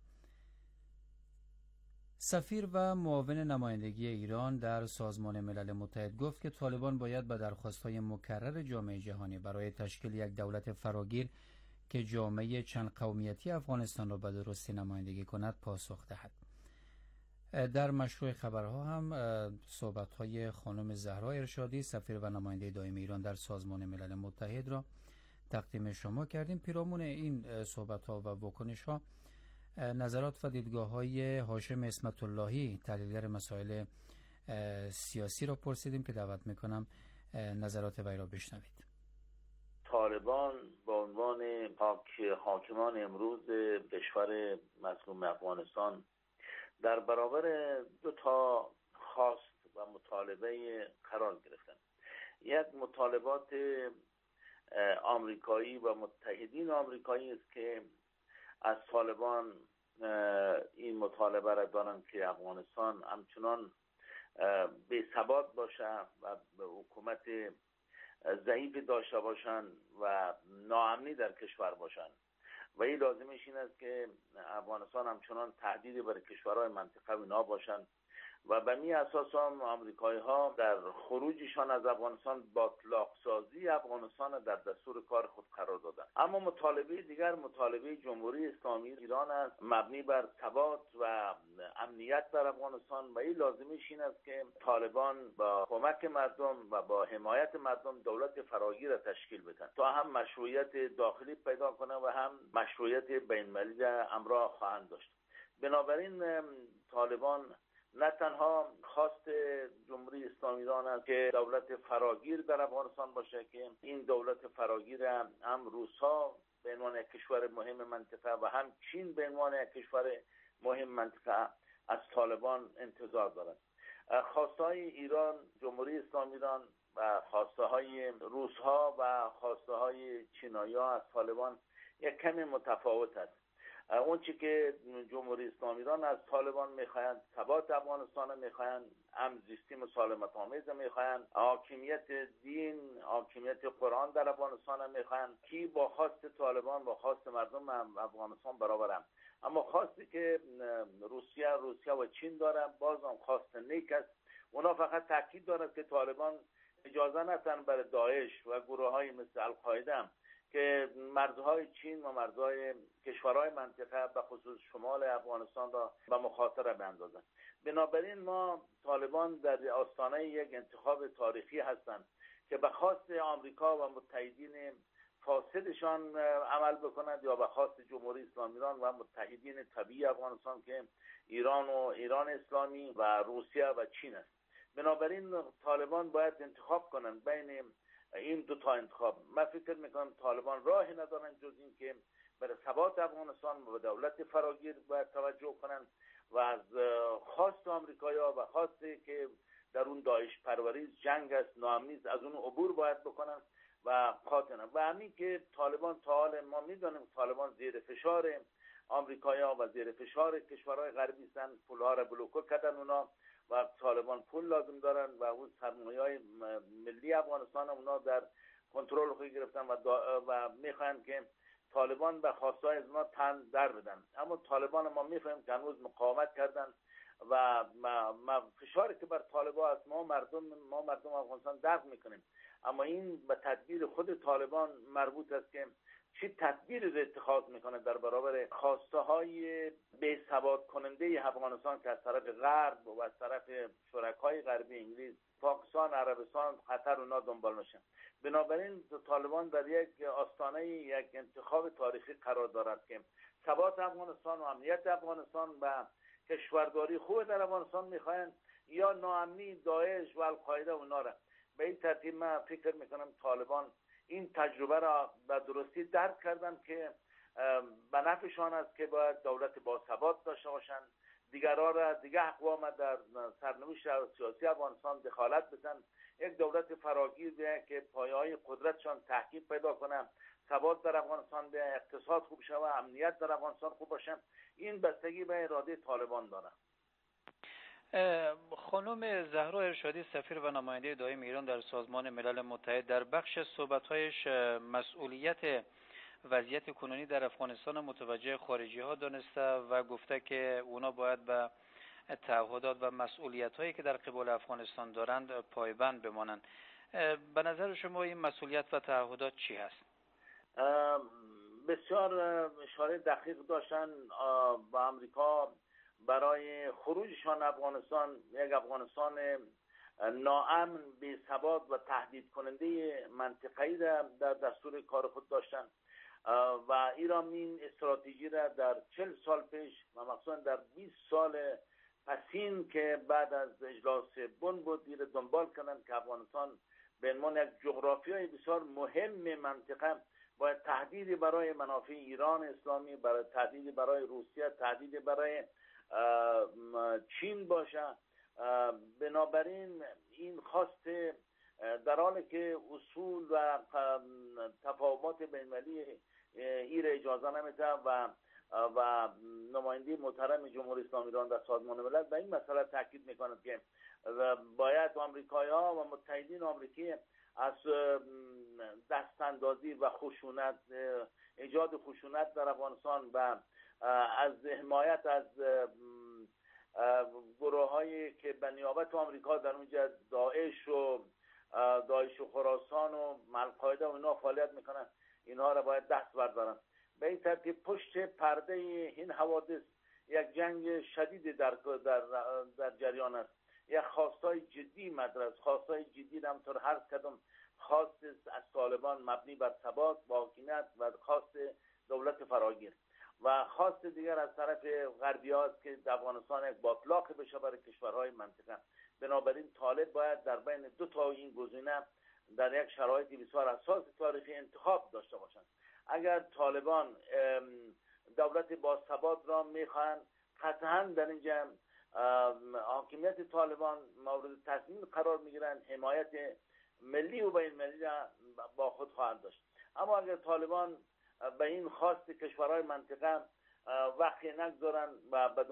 [SPEAKER 6] سفیر و معاون نمایندگی ایران در سازمان ملل متحد گفت که طالبان باید به درخواست‌های مکرر جامعه جهانی برای تشکیل یک دولت فراگیر که جامعه چند قومیتی افغانستان را به درستی نمایندگی کند پاسخ دهد. در مشروع خبرها هم صحبت‌های خانم زهرا ارشادی، سفیر و نماینده دائم ایران در سازمان ملل متحد را تقدیم شما کردیم. پیرامون این صحبت‌ها و واکنش‌ها نظرات و دیدگاه‌های هاشم اسمت اللهی، تحلیلگر مسائل سیاسی را پرسیدیم که دعوت می‌کنم نظرات وی را بشنوید.
[SPEAKER 8] طالبان به عنوان حاکمان امروز کشور مظلوم افغانستان در برابر دو تا خواست و مطالبه قرار گرفتن. یک مطالبات آمریکایی و متحدین آمریکایی است که از طالبان این مطالبه را دارند که افغانستان همچنان بی ثبات باشه و به حکومت ضعیف داشته باشند و ناامنی در کشور باشند و این لازمش این است که افغانستان همچنان تهدیدی برای کشورهای منطقه و اینا باشند و به می اساس هم آمریکایی ها در خروجشان از افغانستان باطلاق سازی افغانستان در دستور کار خود قرار دادند. اما مطالبه دیگر مطالبه جمهوری اسلامی ایران است، مبنی بر ثبات و امنیت در افغانستان و این لازمیش این است که طالبان با کمک مردم و با حمایت مردم دولت فراگیر را تشکیل بدن تا هم مشروعیت داخلی پیدا کنه و هم مشروعیت بین‌المللی را همراه خواهند داشت. بنابراین طالبان نه تنها خواست جمهوری اسلامی ایران است که دولت فراگیر در افغانستان باشه که این دولت فراگیر هم روس‌ها به عنوان یک کشور مهم منطقه و هم چین به عنوان یک کشور مهم منطقه از طالبان انتظار دارند. خواسته های ایران، جمهوری اسلامی ایران و خواسته های روس‌ها و خواسته های چینایی‌ها از طالبان یک کمی متفاوت است. اون چی که جمهوری اسلامی ایران از طالبان میخواهند ثبات افغانستان میخواهند، همزیستی مسالمت آمیز میخواهند، حاکمیت دین، حاکمیت قرآن در افغانستان میخواهند که با خواست طالبان و خواست مردم افغانستان برابرند. اما خواستی که روسیه و چین دارن باز هم خواست نیک است. اونا فقط تاکید دارند که طالبان اجازه ندن برای داعش و گروه‌های مثل القاعده که مرزهای چین و مرزهای کشورهای منطقه به خصوص شمال افغانستان را به مخاطره بیندازند. بنابراین ما طالبان در آستانه یک انتخاب تاریخی هستند که به خواست آمریکا و متحدین فاسدشان عمل بکنند یا به خواست جمهوری اسلامی ایران و متحدین طبیعی افغانستان که ایران اسلامی و روسیه و چین است. بنابراین طالبان باید انتخاب کنند بین این دو تا انتخاب. من فکر میکنم طالبان راهی ندارن جز این که برای ثبات افغانستان و دولت فراگیر باید توجه کنند و از خواست آمریکایی‌ها و خواست که در اون داعش پروری جنگ است، ناامنی است، از اون عبور باید بکنند و قاطعاً و همین که طالبان تا حال ما میدونیم طالبان زیر فشار آمریکایی‌ها و زیر فشار کشورهای غربی هستند، پول‌ها را بلوکه کردن اونا و طالبان پول لازم دارن و اون سرمایه‌های ملی افغانستان اونا در کنترل خود گرفتن و میخوان که طالبان به خواستهای از اونا تن در بدن. اما طالبان ما میفهمیم که هنوز مقاومت کردن و فشاری که بر طالبان است ما مردم افغانستان درک میکنیم. اما این به تدبیر خود طالبان مربوط است که چه تدبیری را اتخاذ میکنه در برابر خواسته های بی ثبات کننده افغانستان که از طرف غرب و از طرف شرکای غربی انگلیس، پاکستان، عربستان، قطر اونا دنبال میشن. بنابراین طالبان در یک آستانه یک انتخاب تاریخی قرار دارد که ثبات افغانستان و امنیت افغانستان و کشورداری خوب در افغانستان میخواین یا ناامنی داعش و القاعده اونا را. به این ترتیب من فکر میکنم طالبان این تجربه را به درستی درک کردن که به نفعشان است که باید دولت با ثبات داشته باشند، دیگر اقوام در سرنوشت سیاسی افغانستان دخالت بدن، یک دولت فراگیر بیاید که پایه‌های قدرتشان تحکیم پیدا کنه، ثبات در افغانستان بیاید، اقتصاد خوب شود، امنیت در افغانستان خوب باشه. این بستگی به اراده طالبان داره.
[SPEAKER 6] خانم زهرا ارشادی سفیر و نماینده دائم ایران در سازمان ملل متحد در بخش صحبت‌هایش مسئولیت وضعیت کنونی در افغانستان متوجه خارجی‌ها دانسته و گفته که اونا باید به تعهدات و مسئولیت‌هایی که در قبال افغانستان دارند پایبند بمانند. به نظر شما این مسئولیت و تعهدات چی هست؟
[SPEAKER 8] بسیار اشاره دقیق داشتن با امریکا برای خروجشان افغانستان، یک افغانستان ناامن، بی ثبات و تهدید کننده منطقه‌ای را در دستور کار خود داشتن و ایران این استراتژی را در 40 سال پیش و مخصوصا در 20 سال پسین که بعد از اجلاس بن بود دیر دنبال کردن که افغانستان به عنوان یک جغرافیای بسیار مهم منطقه باید تهدیدی برای منافع ایران اسلامی، برای تهدیدی برای روسیه، تهدیدی برای چین باشه. بنابراین این خواست در حالی که اصول و تفاهمات بین‌المللی این را اجازه نمیده و نماینده محترم جمهوری اسلامی ایران در سازمان ملل به این مسئله تاکید میکنند که باید آمریکایی‌ها و متحدین آمریکی از دستاندازی و خشونت، ایجاد خشونت در افغانستان و از حمایت از گروه‌هایی که به نیابت آمریکا در اونجا داعش و خراسان و القاعده و اینا فعالیت میکنن، اینها را باید دست بردارن. به این ترتیب پشت پرده این حوادث یک جنگ شدید در جریان است. یک خواستای جدی مدرس، خواستای جدی همطور هر کدام خواست از طالبان مبنی بر ثبات با حاکمیت و خواست دولت فراگیر و خواست دیگر از طرف غربی‌ها است که افغانستان یک باطلاق بشه برای کشورهای منطقه. بنابراین طالب باید در بین دو تا این گزینه در یک شرایطی بسیار حساس تاریخی انتخاب داشته باشند. اگر طالبان دولت با ثبات را میخواهند، قطعا در اینجا حاکمیت طالبان مورد تصمیم قرار میگیرند، حمایت ملی و بین ملی را با خود خواهند داشت. اما اگر طالبان به این خواست کشورهای منطقه وقتی نگذارن و به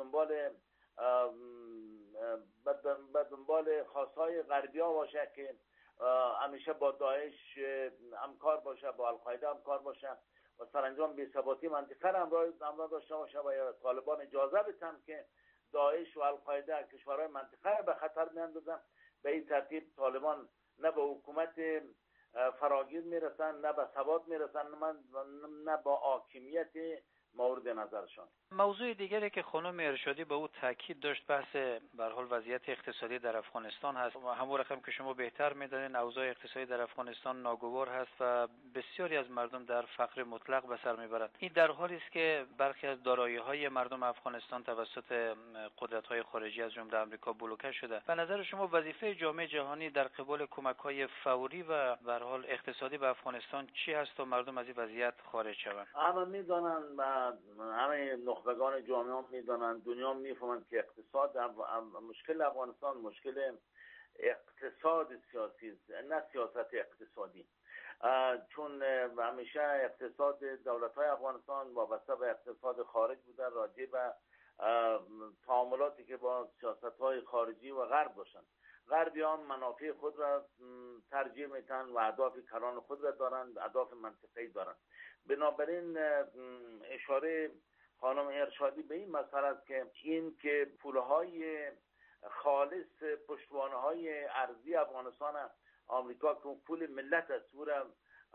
[SPEAKER 8] دنبال خواستهای غربی‌ها باشه که همیشه با داعش همکار باشه، با القاعده همکار باشه و سرانجام بی‌ثباتی منطقه را همراه داشته باشه و یا طالبان اجازه بدن که داعش و القاعده کشورهای منطقه را به خطر میاندازن، به این ترتیب طالبان نه به حکومت فراگیر میرسن، نه به ثبات میرسن، نه با حاکمیت مورد نظرشان.
[SPEAKER 9] موضوع دیگری که خانم ارشادی به او تاکید داشت بحث به هر حال وضعیت اقتصادی در افغانستان هست. همون رقم که شما بهتر میدانید اوضاع اقتصادی در افغانستان ناگوار هست و بسیاری از مردم در فقر مطلق به سر میبرند. این در حالی است که برخی از دارایی‌های مردم افغانستان توسط قدرت‌های خارجی از جمله آمریکا بلوکه شده. به نظر شما وظیفه جامعه جهانی در قبال کمک‌های فوری و به هر حال اقتصادی به افغانستان چی است تا مردم از این وضعیت خارج شوند؟
[SPEAKER 8] همه میدانند و همه نخبگان جامعه میدانند، دنیا میفهمند که مشکل افغانستان مشکل اقتصاد سیاسی است، نه سیاست اقتصادی. چون همیشه اقتصاد دولت‌های افغانستان وابسته به اقتصاد خارج بوده، راجع به تعاملاتی که با سیاست‌های خارجی و غرب داشتند. غربیان منافع خود را ترجیح میدن و اهداف کلان خود را دارند، اهداف منطقه‌ای دارند. بنابراین اشاره خانم ارشادی به این مسئله است که این که پولهای خالص پشتوانه‌های ارضی افغانستان آمریکا که پول ملت است او را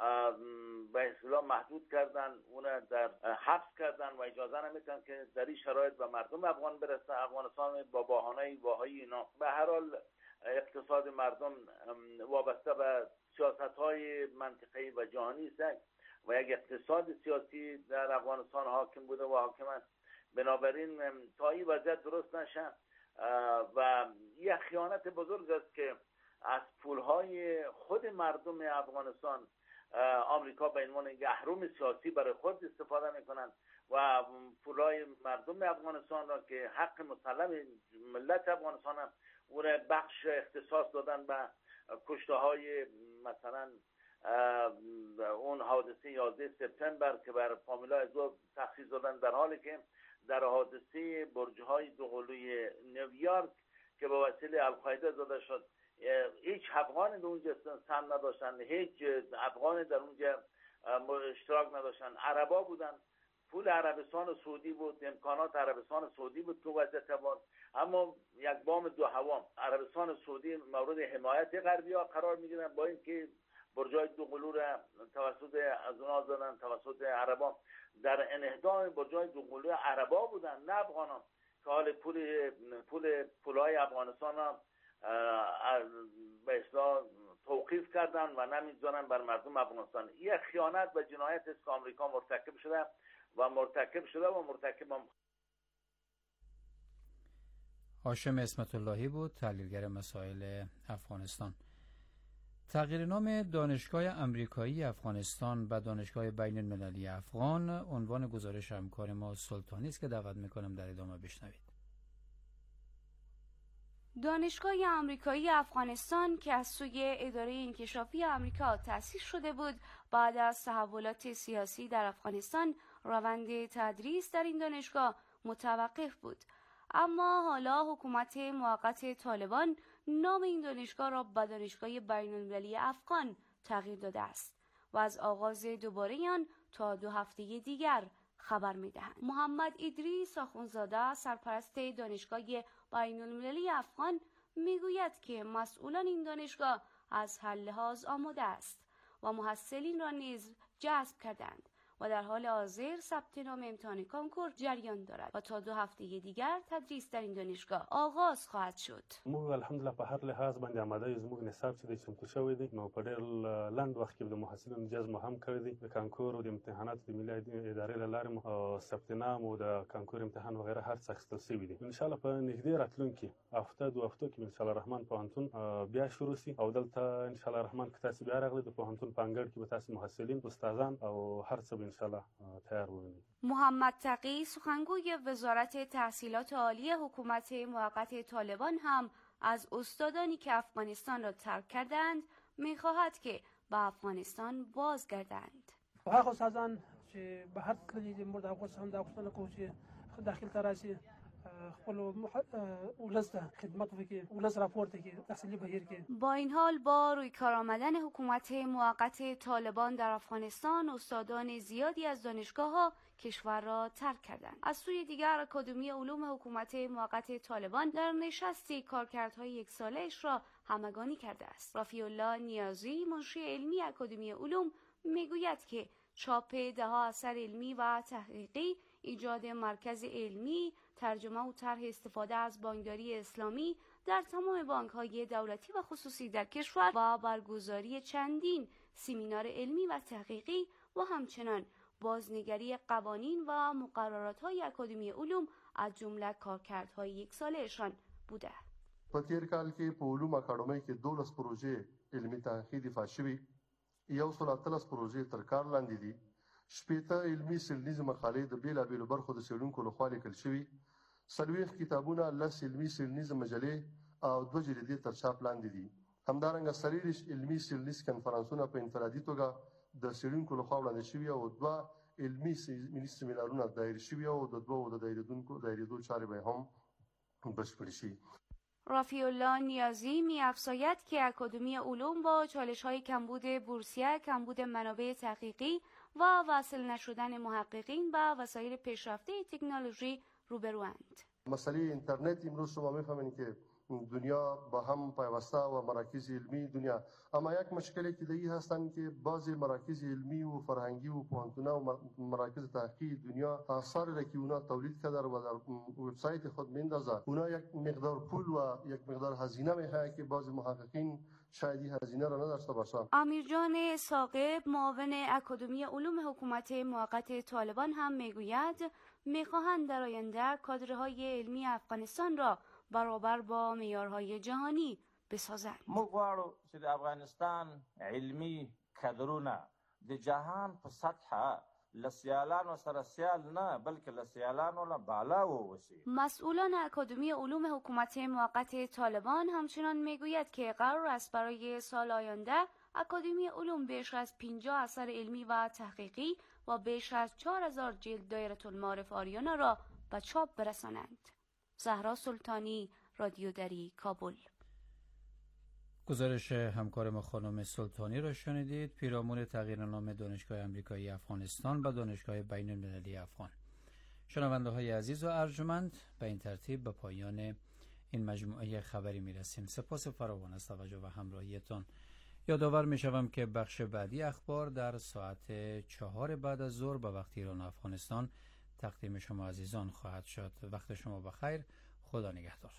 [SPEAKER 8] به اصطلاح محدود کردن، اون را در حبس کردن و اجازه نمیدن که در این شرایط به مردم افغان برسه. افغانستان با بهانه واهی اینا به هر حال اقتصاد مردم وابسته به سیاست‌های منطقه‌ای و جهانی است و یک اقتصاد سیاسی در افغانستان حاکم بوده و حاکم است. بنابراین تا این وضعیت درست نشه و یک خیانت بزرگ است که از پولهای خود مردم افغانستان آمریکا به عنوان یک اهرم سیاسی برای خود استفاده میکنند و پولهای مردم افغانستان را که حق مسلم ملت افغانستان هم اون بخش اختصاص دادن به کشته های مثلا اون حادثه 11 سپتامبر که بر فامیلا ازو تخصیص دادن، در حالی که در حادثه برج‌های دوقلوی نیویورک که به وسیله القاعده زده شد هیچ افغانی در اونجا سهم نداشتن، هیچ افغانی در اونجا اشتراک نداشتن، عربا بودن، پول عربستان سعودی بود، امکانات عربستان سعودی بود تو وضعیت بود. اما یک بام دو هوا عربستان سعودی مورد حمایت غربی‌ها قرار میگیرن با اینکه برجای دوقلو را توسط از اونها زدن توسط عربا. در انهدام برجای دوقلو عربا بودن نه افغانان که حال پولای افغانستان را به اصطلاح توقیف کردن و نمیذارن بر مردم افغانستان. یک خیانت و جنایت است که آمریکا مرتکب شده و مرتکب هم.
[SPEAKER 6] هاشم اسمت اللهی بود، تحلیلگر مسائل افغانستان. تغییر نام دانشگاه آمریکایی افغانستان به دانشگاه بین المللی افغان عنوان گزارش همکار ما سلطانی است که دعوت میکنم در ادامه بشنوید.
[SPEAKER 10] دانشگاه آمریکایی افغانستان که از سوی اداره انکشافی آمریکا تأسیس شده بود، بعد از تحولات سیاسی در افغانستان روند تدریس در این دانشگاه متوقف بود. اما حالا حکومت موقت طالبان نام این دانشگاه را به دانشگاه بین المللی افغان تغییر داده است و از آغاز دوباره آن تا 2 هفته دیگر خبر می‌دهند. محمد ادریس آخوندزاده سرپرست دانشگاه بین‌المللی افغان میگوید که مسئولان این دانشگاه از هر لحاظ آماده است و محصلین را نیز جذب کردند و در حال حاضر ثبت نام امتحان کنکور جریان دارد و تا 2 هفته دیگر تدریس در این دانشگاه آغاز خواهد شد.
[SPEAKER 11] موږ الحمدلله په هر لحاظ باندې آماده یو. زموږ نصاب چې د چمتو شوی دی نو په ډېر لنډ وخت کې د محصلینو جذب مو هم کړی دی. د کانکور او د امتحاناتو د ملي ادارې له لارې مو ثبت نام او د کانکور امتحان وغیره هر څه اخیستل شوي دي. ان شاء الله په نږدې راتلونکي هفته 2 هفتو کې ان شاء الله رحمان پوهنتون بیا شروع شي او دلته ان شاء الله رحمان که تاسو بیا راغلي د پوهنتون په انګړ کې به تاسو محصلین استادان او هر څه به ان شاء الله تیار ببینید.
[SPEAKER 10] محمد تقی سخنگوی وزارت تحصیلات عالی حکومت موقت طالبان هم از استادانی که افغانستان را ترک کردند می‌خواهد که به افغانستان بازگردند.
[SPEAKER 12] هغه استادان چې به هر کلی د مورد افغانستان د افغانستان کوچه داخل تراشي خپل ولس خدمت وکړي، ولس راپورته کړي، تحصیلی بهیر کړي.
[SPEAKER 10] با این حال با روی کار آمدن حکومت موقت طالبان در افغانستان استادان زیادی از دانشگاه‌ها کشور را ترک کردند. از سوی دیگر اکادمی علوم حکومت موقت طالبان در نشستی کارکردهای 1 ساله‌اش را همگانی کرده است. رفیع الله نیازی منشی علمی اکادمی علوم میگوید که چاپ 10 اثر علمی و تحقیقی، ایجاد مرکز علمی، ترجمه و طرح استفاده از بانکداری اسلامی در تمام بانک‌های دولتی و خصوصی در کشور و برگزاری چندین سمینار علمی و تحقیقی و همچنان بازنگری قوانین و مقررات‌های اکادمی علوم از جمله کارکردهای 1 ساله‌شان بوده.
[SPEAKER 13] په تیر کال کې په علوم اکاډمۍ کې 12 پروژې علمي تحقیقي دفاع شوي، 113 پروژې تر کار لاندې دي، 80 علمي څېړنیزې مقالې د بېلابېلو برخو د څېړونکو لخوا لیکل شوي، 40 کتابونه، 10 علمي څېړنیزې مجلې او 2 جریدې تر چاپ لاندې دي. همدارنګه 40 علمي څېړنیز کنفرانسونه په انفرادي توګه د څېړونکو لخوا وړاندې شوي او 2 علمي ملي سیمینارونه دایر شوي او د 2 د دایرېدو چارې به هم بشپړې شي.
[SPEAKER 10] رفیع الله نیازی می‌افزاید که اکادمی علوم با چالش‌های کمبود بورسیه، کمبود منابع تحقیقی و وصل نشدن محققین به وسایل پیشرفته تکنولوژی روبروند.
[SPEAKER 13] مسئله اینترنت امروز شما می‌فهمید که دنیا با هم پیوسته و مراکز علمی دنیا، اما یک مشکلی که دیگه هستند که بعضی مراکز علمی و فرهنگی و پوهنتون‌ها و مراکز تحقیقی دنیا آثاری را که اونا تولید کرده و در وبسایت خود میندازه، اونا یک مقدار پول و یک مقدار هزینه میخواد که بعضی محققین شاید این هزینه را نداشته باشند.
[SPEAKER 10] امیرجان ثاقب معاون اکادمی علوم حکومت موقت طالبان هم میگوید میخواهند در آینده کادرهای علمی افغانستان را برابر با معیارهای جهانی بسازند.
[SPEAKER 14] موږ غواړو چې د افغانستان علمي کادرونه د جهان په سطحه له سیالانو سره سیال نه بلکې له سیالانو نه بالا ووسي.
[SPEAKER 10] مسئولان اکادمی علوم حکومت موقت طالبان همچنان میگوید که قرار است برای سال آینده اکادمی علوم بیش از 50 اثر علمی و تحقیقی و بیش از 4000 جلد دایره المعارف آریانا را به چاپ برسانند. زهرا سلطانی، رادیو دری، کابل.
[SPEAKER 6] گزارش همکار ما خانم سلطانی را شنیدید. پیرامون تغییر نام دانشگاه آمریکایی افغانستان به دانشگاه بین‌المللی افغان. شنونده های عزیز و ارجمند، به این ترتیب به پایان این مجموعه خبری میرسیم. سپاس فراوان از توجه و همراهیتان. یادآور میشوم که بخش بعدی اخبار در ساعت 4 بعد از ظهر به وقت ایران و افغانستان تقدیم شما عزیزان خواهد شد. وقت شما بخیر. خدا نگهدار.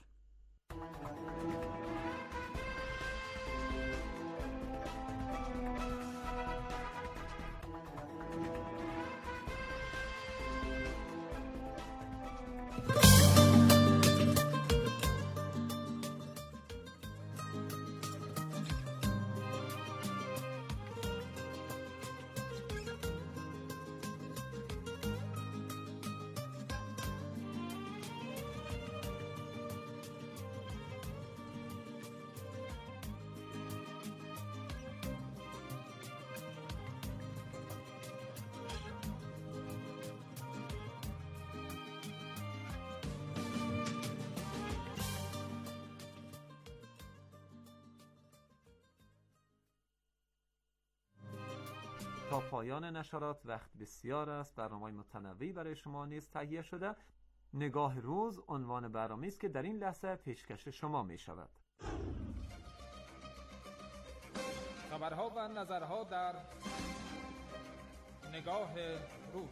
[SPEAKER 5] تا پایان نشرات وقت بسیار است. برنامه متنوعی برای شما نیز تهیه شده. نگاه روز عنوان برنامه است که در این لحظه پیشکش شما می شود.
[SPEAKER 15] خبرها و نظرها در نگاه روز.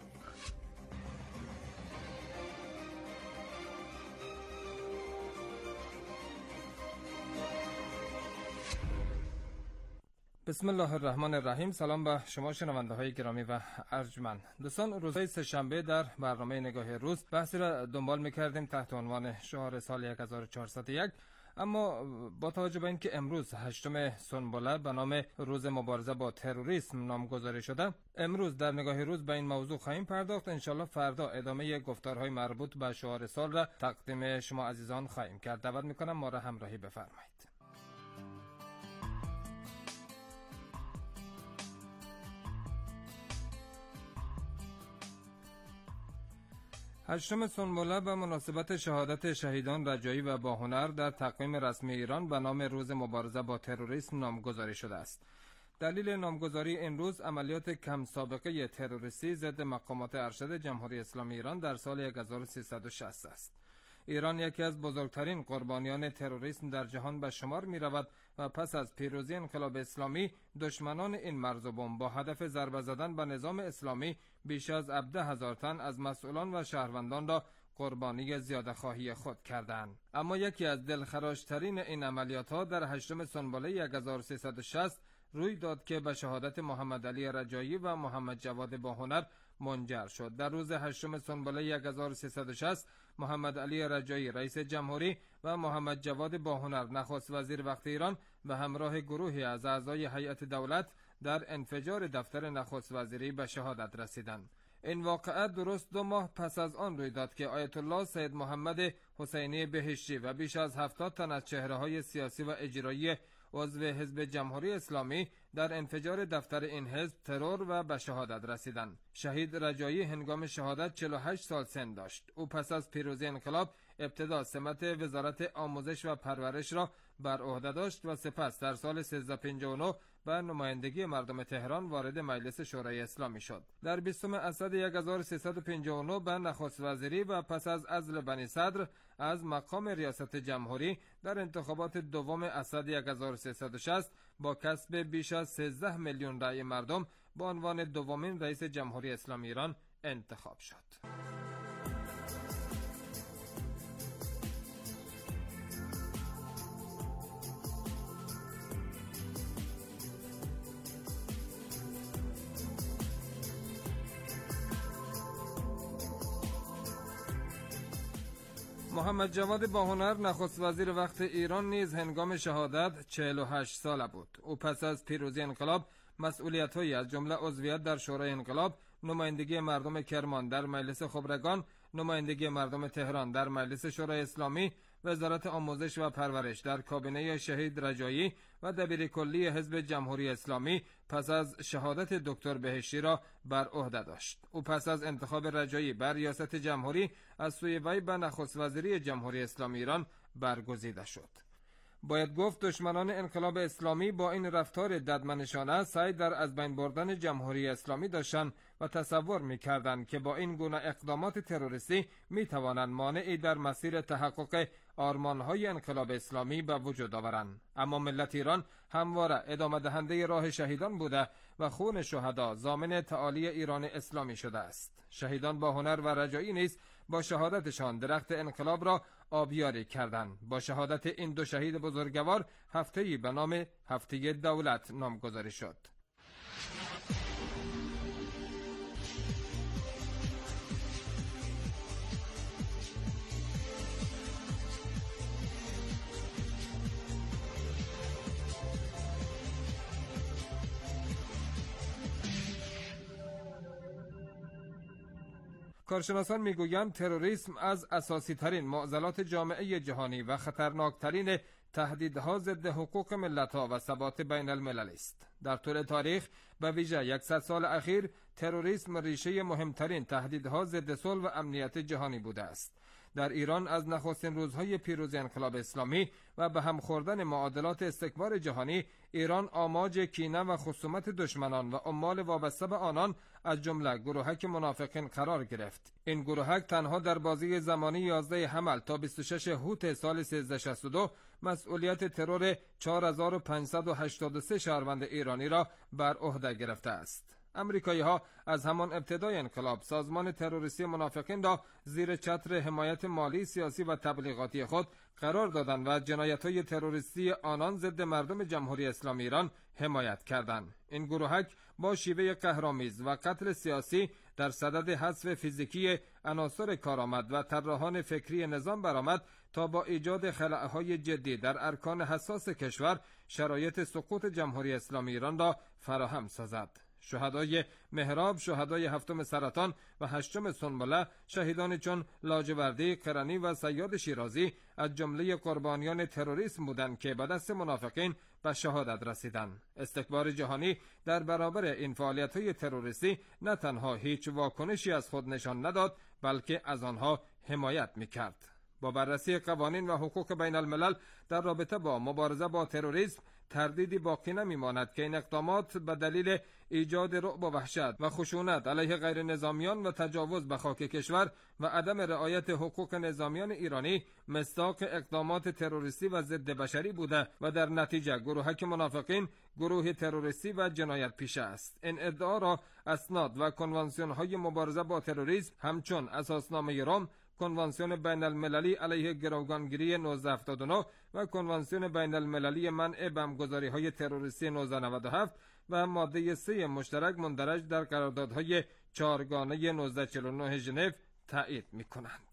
[SPEAKER 15] بسم الله الرحمن الرحیم. سلام به شما شنونده های گرامی و ارجمند. دوستان، روزهای سه‌شنبه در برنامه نگاه روز بحثی را دنبال می‌کردیم تحت عنوان شعار سال 1401، اما با توجه به اینکه امروز 8 سنبله به نام روز مبارزه با تروریسم نامگذاری شده، امروز در نگاه روز به این موضوع خواهیم پرداخت. انشالله فردا ادامه گفتارهای مربوط به شعار سال را تقدیم شما عزیزان خواهیم کرد. دعوت می‌کنم ما را همراهی بفرمایید. 8 سنبله به مناسبت شهادت شهیدان رجایی و باهنر در تقویم رسمی ایران به نام روز مبارزه با تروریسم نامگذاری شده است. دلیل نامگذاری این روز عملیات کم سابقه تروریستی ضد مقامات ارشد جمهوری اسلامی ایران در سال 1360 است. ایران یکی از بزرگترین قربانیان تروریسم در جهان به شمار می رود و پس از پیروزی انقلاب اسلامی دشمنان این مرز و بم با هدف ضربه زدن به نظام اسلامی بیش از 17,000 تن از مسئولان و شهروندان را قربانی زیاده خواهی خود کردند. اما یکی از دلخراشترین این عملیات ها در 8 سنبله 1360 روی داد که به شهادت محمد علی رجایی و محمد جواد باهنر منجر شد. در روز 8 سنبله 1360 محمد علی رجایی رئیس جمهوری و محمد جواد باهنر نخست وزیر وقت ایران به همراه گروهی از اعضای هیئت دولت در انفجار دفتر نخست وزیری به شهادت رسیدند. این واقعه درست 2 ماه پس از آن روی داد که آیت الله سید محمد حسینی بهشتی و بیش از 70 تن از چهره‌های سیاسی و اجرایی عضو حزب جمهوری اسلامی در انفجار دفتر این حزب ترور و به شهادت رسیدند. شهید رجایی هنگام شهادت 48 سال سن داشت. او پس از پیروزی انقلاب ابتدا سمت وزارت آموزش و پرورش را بر عهده داشت و سپس در سال 1359 به نمایندگی مردم تهران وارد مجلس شورای اسلامی شد. در 20 اسد 1359 به نخست وزیری و پس از عزل بنی صدر از مقام ریاست جمهوری در انتخابات دوم اسد 1360 با کسب بیش از 13 میلیون رأی مردم به عنوان دومین رئیس جمهوری اسلامی ایران انتخاب شد. محمد جواد باهنر نخست وزیر وقت ایران نیز هنگام شهادت 48 ساله بود. او پس از پیروزی انقلاب مسئولیت‌هایی از جمله عضویت در شورای انقلاب، نمایندگی مردم کرمان در مجلس خبرگان، نمایندگی مردم تهران در مجلس شورای اسلامی، وزارت آموزش و پرورش در کابینه شهید رجایی و دبیر کلی حزب جمهوری اسلامی پس از شهادت دکتر بهشتی را بر عهده داشت. او پس از انتخاب رجایی بر ریاست جمهوری از سوی وی به نخست وزیری جمهوری اسلامی ایران برگزیده شد. باید گفت دشمنان انقلاب اسلامی با این رفتار ددمنشانه سعی در از بین بردن جمهوری اسلامی داشتند و تصور می‌کردند که با این گونه اقدامات تروریستی می‌توانند مانعی در مسیر تحقق آرمان‌های انقلاب اسلامی به وجود آورند. اما ملت ایران همواره ادامه دهنده راه شهیدان بوده و خون شهدا ضامن تعالی ایران اسلامی شده است. شهیدان باهنر و رجایی نیز با شهادتشان درخت انقلاب را آبیاری کردند. با شهادت این 2 شهید بزرگوار هفته‌ای به نام هفته دولت نامگذاری شد. کارشناسان میگویند تروریسم از اساسی ترین معضلات جامعه جهانی و خطرناکترین تهدیدها ضد حقوق ملت‌ها و ثبات بین الملل است. در طول تاریخ به ویژه 100 سال اخیر تروریسم ریشه مهمترین تهدیدها ضد صلح و امنیت جهانی بوده است. در ایران از نخستین روزهای پیروزی انقلاب اسلامی و به هم خوردن معادلات استکبار جهانی، ایران آماج کینه و خصومت دشمنان و عمال وابسته به آنان از جمله گروهک منافقین قرار گرفت. این گروهک تنها در بازی زمانی 11 حمل تا 26 هوت سال 1362 مسئولیت ترور 4583 شهروند ایرانی را بر عهده گرفته است. امریکایی ها از همان ابتدای انقلاب سازمان تروریستی منافقین را زیر چتر حمایت مالی، سیاسی و تبلیغاتی خود قرار دادند و جنایت‌های تروریستی آنان ضد مردم جمهوری اسلامی ایران حمایت کردند. این گروهک با شیوه قهرآمیز و قتل سیاسی در صدد حذف فیزیکی عناصر کارآمد و طراحان فکری نظام برآمد تا با ایجاد خلأهای جدی در ارکان حساس کشور شرایط سقوط جمهوری اسلامی ایران را فراهم سازد. شهدای مهراب، شهدای هفتم سرطان و هشتم سنبله، شهیدانی چون لاجوردی، قرنی و صیاد شیرازی از جمله قربانیان تروریسم بودند که به دست منافقین به شهادت رسیدند. استکبار جهانی در برابر این فعالیت‌های تروریستی نه تنها هیچ واکنشی از خود نشان نداد، بلکه از آنها حمایت می‌کرد. با بررسی قوانین و حقوق بین الملل در رابطه با مبارزه با تروریسم تردیدی باقی نمی‌ماند که این اقدامات به دلیل ایجاد رعب و وحشت و خشونت علیه غیر نظامیان و تجاوز به خاک کشور و عدم رعایت حقوق نظامیان ایرانی مصداق اقدامات تروریستی و ضد بشری بوده و در نتیجه گروهک منافقین گروه تروریستی و جنایت پیشه است. این ادعا را اسناد و کنوانسیون‌های مبارزه با تروریسم همچون اساسنامه رم، کنوانسیون بین المللی علیه گروگانگیری 1979 و کنوانسیون بین المللی منع بمبگذاری‌های تروریستی 1997 و ماده 3 مشترک مندرج در قراردادهای چهارگانه 1949 ژنو تایید می‌کنند.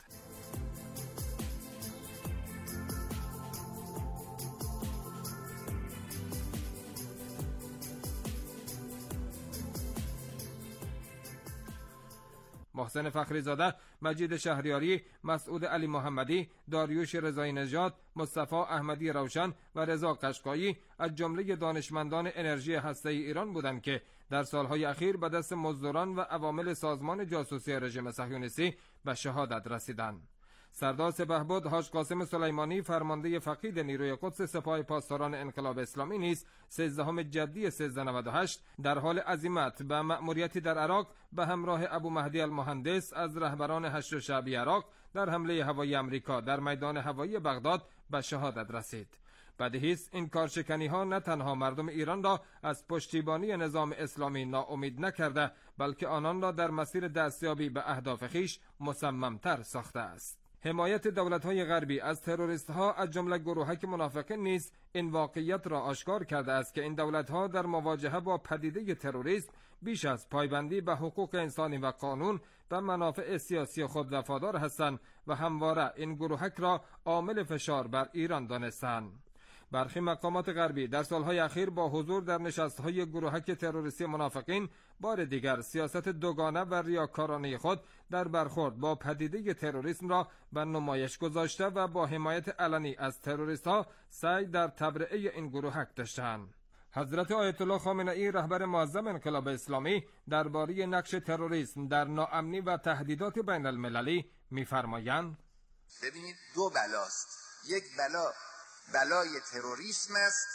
[SPEAKER 15] محسن فخریزاده، مجید شهریاری، مسعود علی محمدی، داریوش رضایی نژاد، مصطفی احمدی روشن و رضا قشقایی از جمله دانشمندان انرژی هسته‌ای ایران بودند که در سالهای اخیر به دست مزدوران و عوامل سازمان جاسوسی رژیم صهیونیستی به شهادت رسیدند. سردار سپهبد حاج قاسم سلیمانی، فرمانده فقید نیروی قدس سپاه پاسداران انقلاب اسلامی نیز 13 جدی 1398 در حال عزیمت به مأموریتی در عراق به همراه ابو مهدی المهندس از رهبران هشت شعبی عراق در حمله هوایی امریکا در میدان هوایی بغداد به شهادت رسید. بدیهی است این کارشکنی ها نه تنها مردم ایران را از پشتیبانی نظام اسلامی ناامید نکرده، بلکه آنان را در مسیر دستیابی به اهداف خویش مصممتر ساخته است. حمایت دولت‌های غربی از تروریست‌ها از جمله گروهک منافقین نیز این واقعیت را آشکار کرده است که این دولت‌ها در مواجهه با پدیده تروریسم بیش از پایبندی به حقوق انسانی و قانون و منافع سیاسی خود وفادار هستند و همواره این گروهک را عامل فشار بر ایران دانستند. برخی مقامات غربی در سالهای اخیر با حضور در نشست‌های گروهک تروریستی منافقین بار دیگر سیاست دوگانه و ریاکارانه خود در برخورد با پدیده تروریسم را به نمایش گذاشته و با حمایت علنی از تروریست‌ها سعی در تبرئه این گروهک داشتند. حضرت آیت الله خامنه‌ای رهبر معظم انقلاب اسلامی درباره نقش تروریسم در ناامنی و تهدیدات بین المللی می‌فرمایند:
[SPEAKER 16] ببینید دو بلاست. یک بلای تروریسم است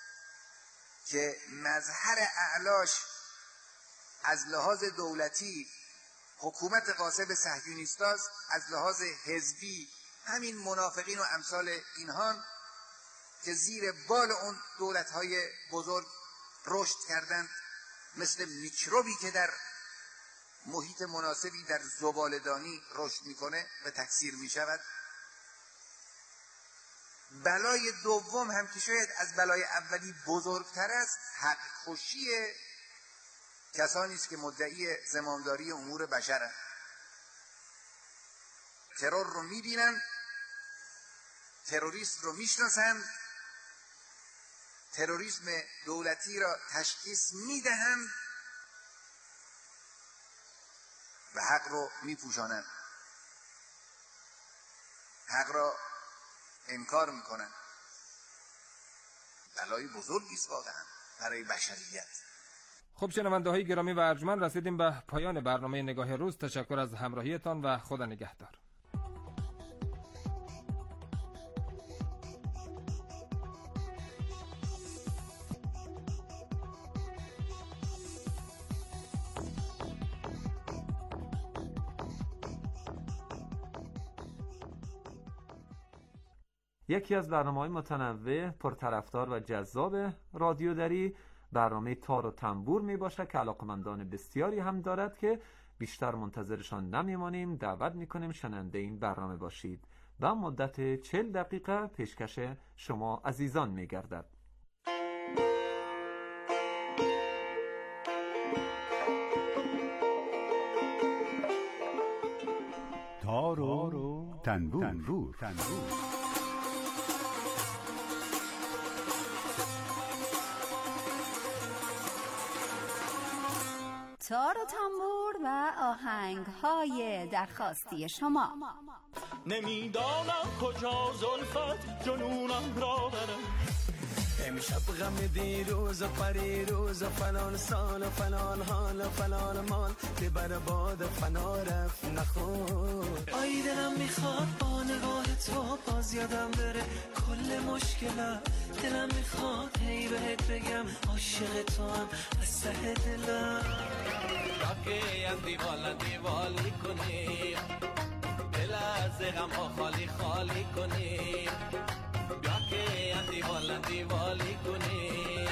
[SPEAKER 16] که مظهر اعلاش از لحاظ دولتی حکومت غاصب صهیونیستاست، از لحاظ حزبی همین منافقین و امثال اینها که زیر بال اون دولت‌های بزرگ رشد کردند، مثل میکروبی که در محیط مناسبی در زباله‌دانی رشد میکنه و تکثیر میشود. بلای دوم هم که شاید از بلای اولی بزرگتر است، حق خوشی کسانی است که مدعی زمامداری امور بشرند. ترور رو میبینن، تروریست رو میشناسند، تروریسم دولتی را تشخیص میدهند و حق رو میپوشانند، حق را انکار میکنن. بلای بزرگی است واقعا برای بشریت.
[SPEAKER 15] خب شنونده‌های گرامی و ارجمند، رسیدیم به پایان برنامه نگاه روز. تشکر از همراهیتان و خدا نگهدار.
[SPEAKER 5] یکی از برنامه‌های متنوع، پرطرفدار و جذاب رادیو دری برنامه تار و تنبور می باشد که علاقمندان بسیاری هم دارد که بیشتر منتظرشان نمیمانیم. دعوت میکنیم شنونده این برنامه باشید. و مدت 40 دقیقه پیشکش شما عزیزان میگردد.
[SPEAKER 3] تار و تنبور.
[SPEAKER 17] تار و تنبور و آهنگ‌های درخواستی شما.
[SPEAKER 4] نمیدانم کجا زلفت جنونم را برم، امشب غم دیروز و پریروز و فلان سال و فلان حال و فلان مال که بر باد فنا رفت نخور. آی دلم میخواد با نگاه تو باز یادم بره کل مشکلم، دلم میخواد هی بهت بگم عاشق تو هم از ته دلم. راکه دیوالی کنیم، دل از غم ها خالی خالی کنیم، بیا که دیوالی کنیم.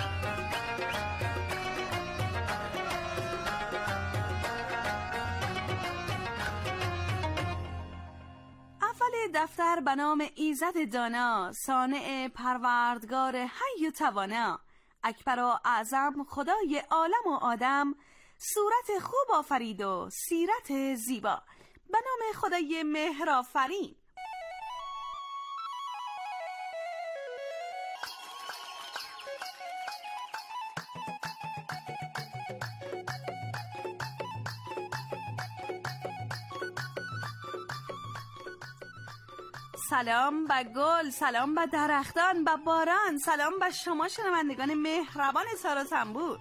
[SPEAKER 10] اول دفتر به نام ایزد دانا، صانع پروردگار حی و توانا، اکبر و اعظم خدای عالم و آدم، صورت خوب آفرید و سیرت زیبا، به نام خدای مهرآفرین. سلام به گل، سلام به درختان، به باران، سلام به شما شنوندگان مهربان تار و تنبور.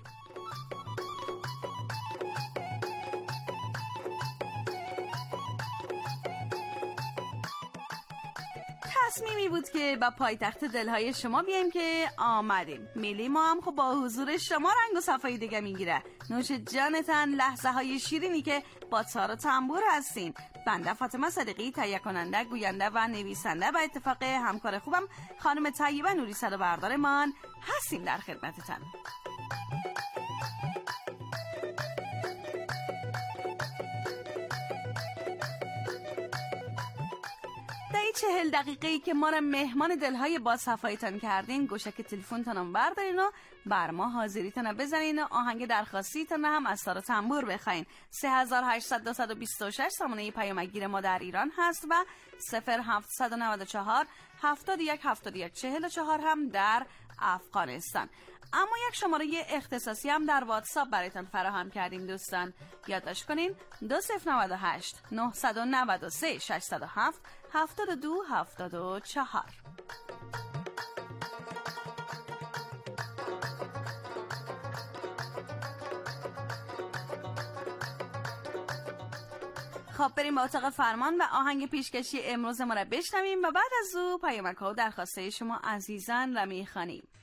[SPEAKER 10] تصمیمی بود که با پایتخت دلهای شما بیایم که آمدیم. میلی ما هم خب با حضور شما رنگ و صفایی دیگه میگیره. نوش جانتن لحظه های شیرینی که با تار و تنبور هستین. بنده فاطمه صدیقی، تهیه کننده، گوینده و نویسنده و اتفاق همکار خوبم خانم طیبه نوری صدا بردار من هستیم در خدمتتان. در 40 دقیقه‌ای که ما را مهمان دلهای با صفایتان کردین، گوشک تلفنتان بردارین و بر ما حاضریتان بزنین و آهنگ درخواستیتان هم از تار و تنبور بخواین. 3800 سامانه پیامگیر ما در ایران هست و 0794 71 44 هم در افغانستان. اما یک شماره اختصاصی هم در واتساپ برایتان فراهم کردیم دوستان. یادداشت کنین 2098 993 607 72 74. خب بریم با اتاق فرمان و آهنگ پیشکشی امروز ما را بشنویم و بعد از او پیامک ها و درخواسته شما عزیزان را میخوانیم.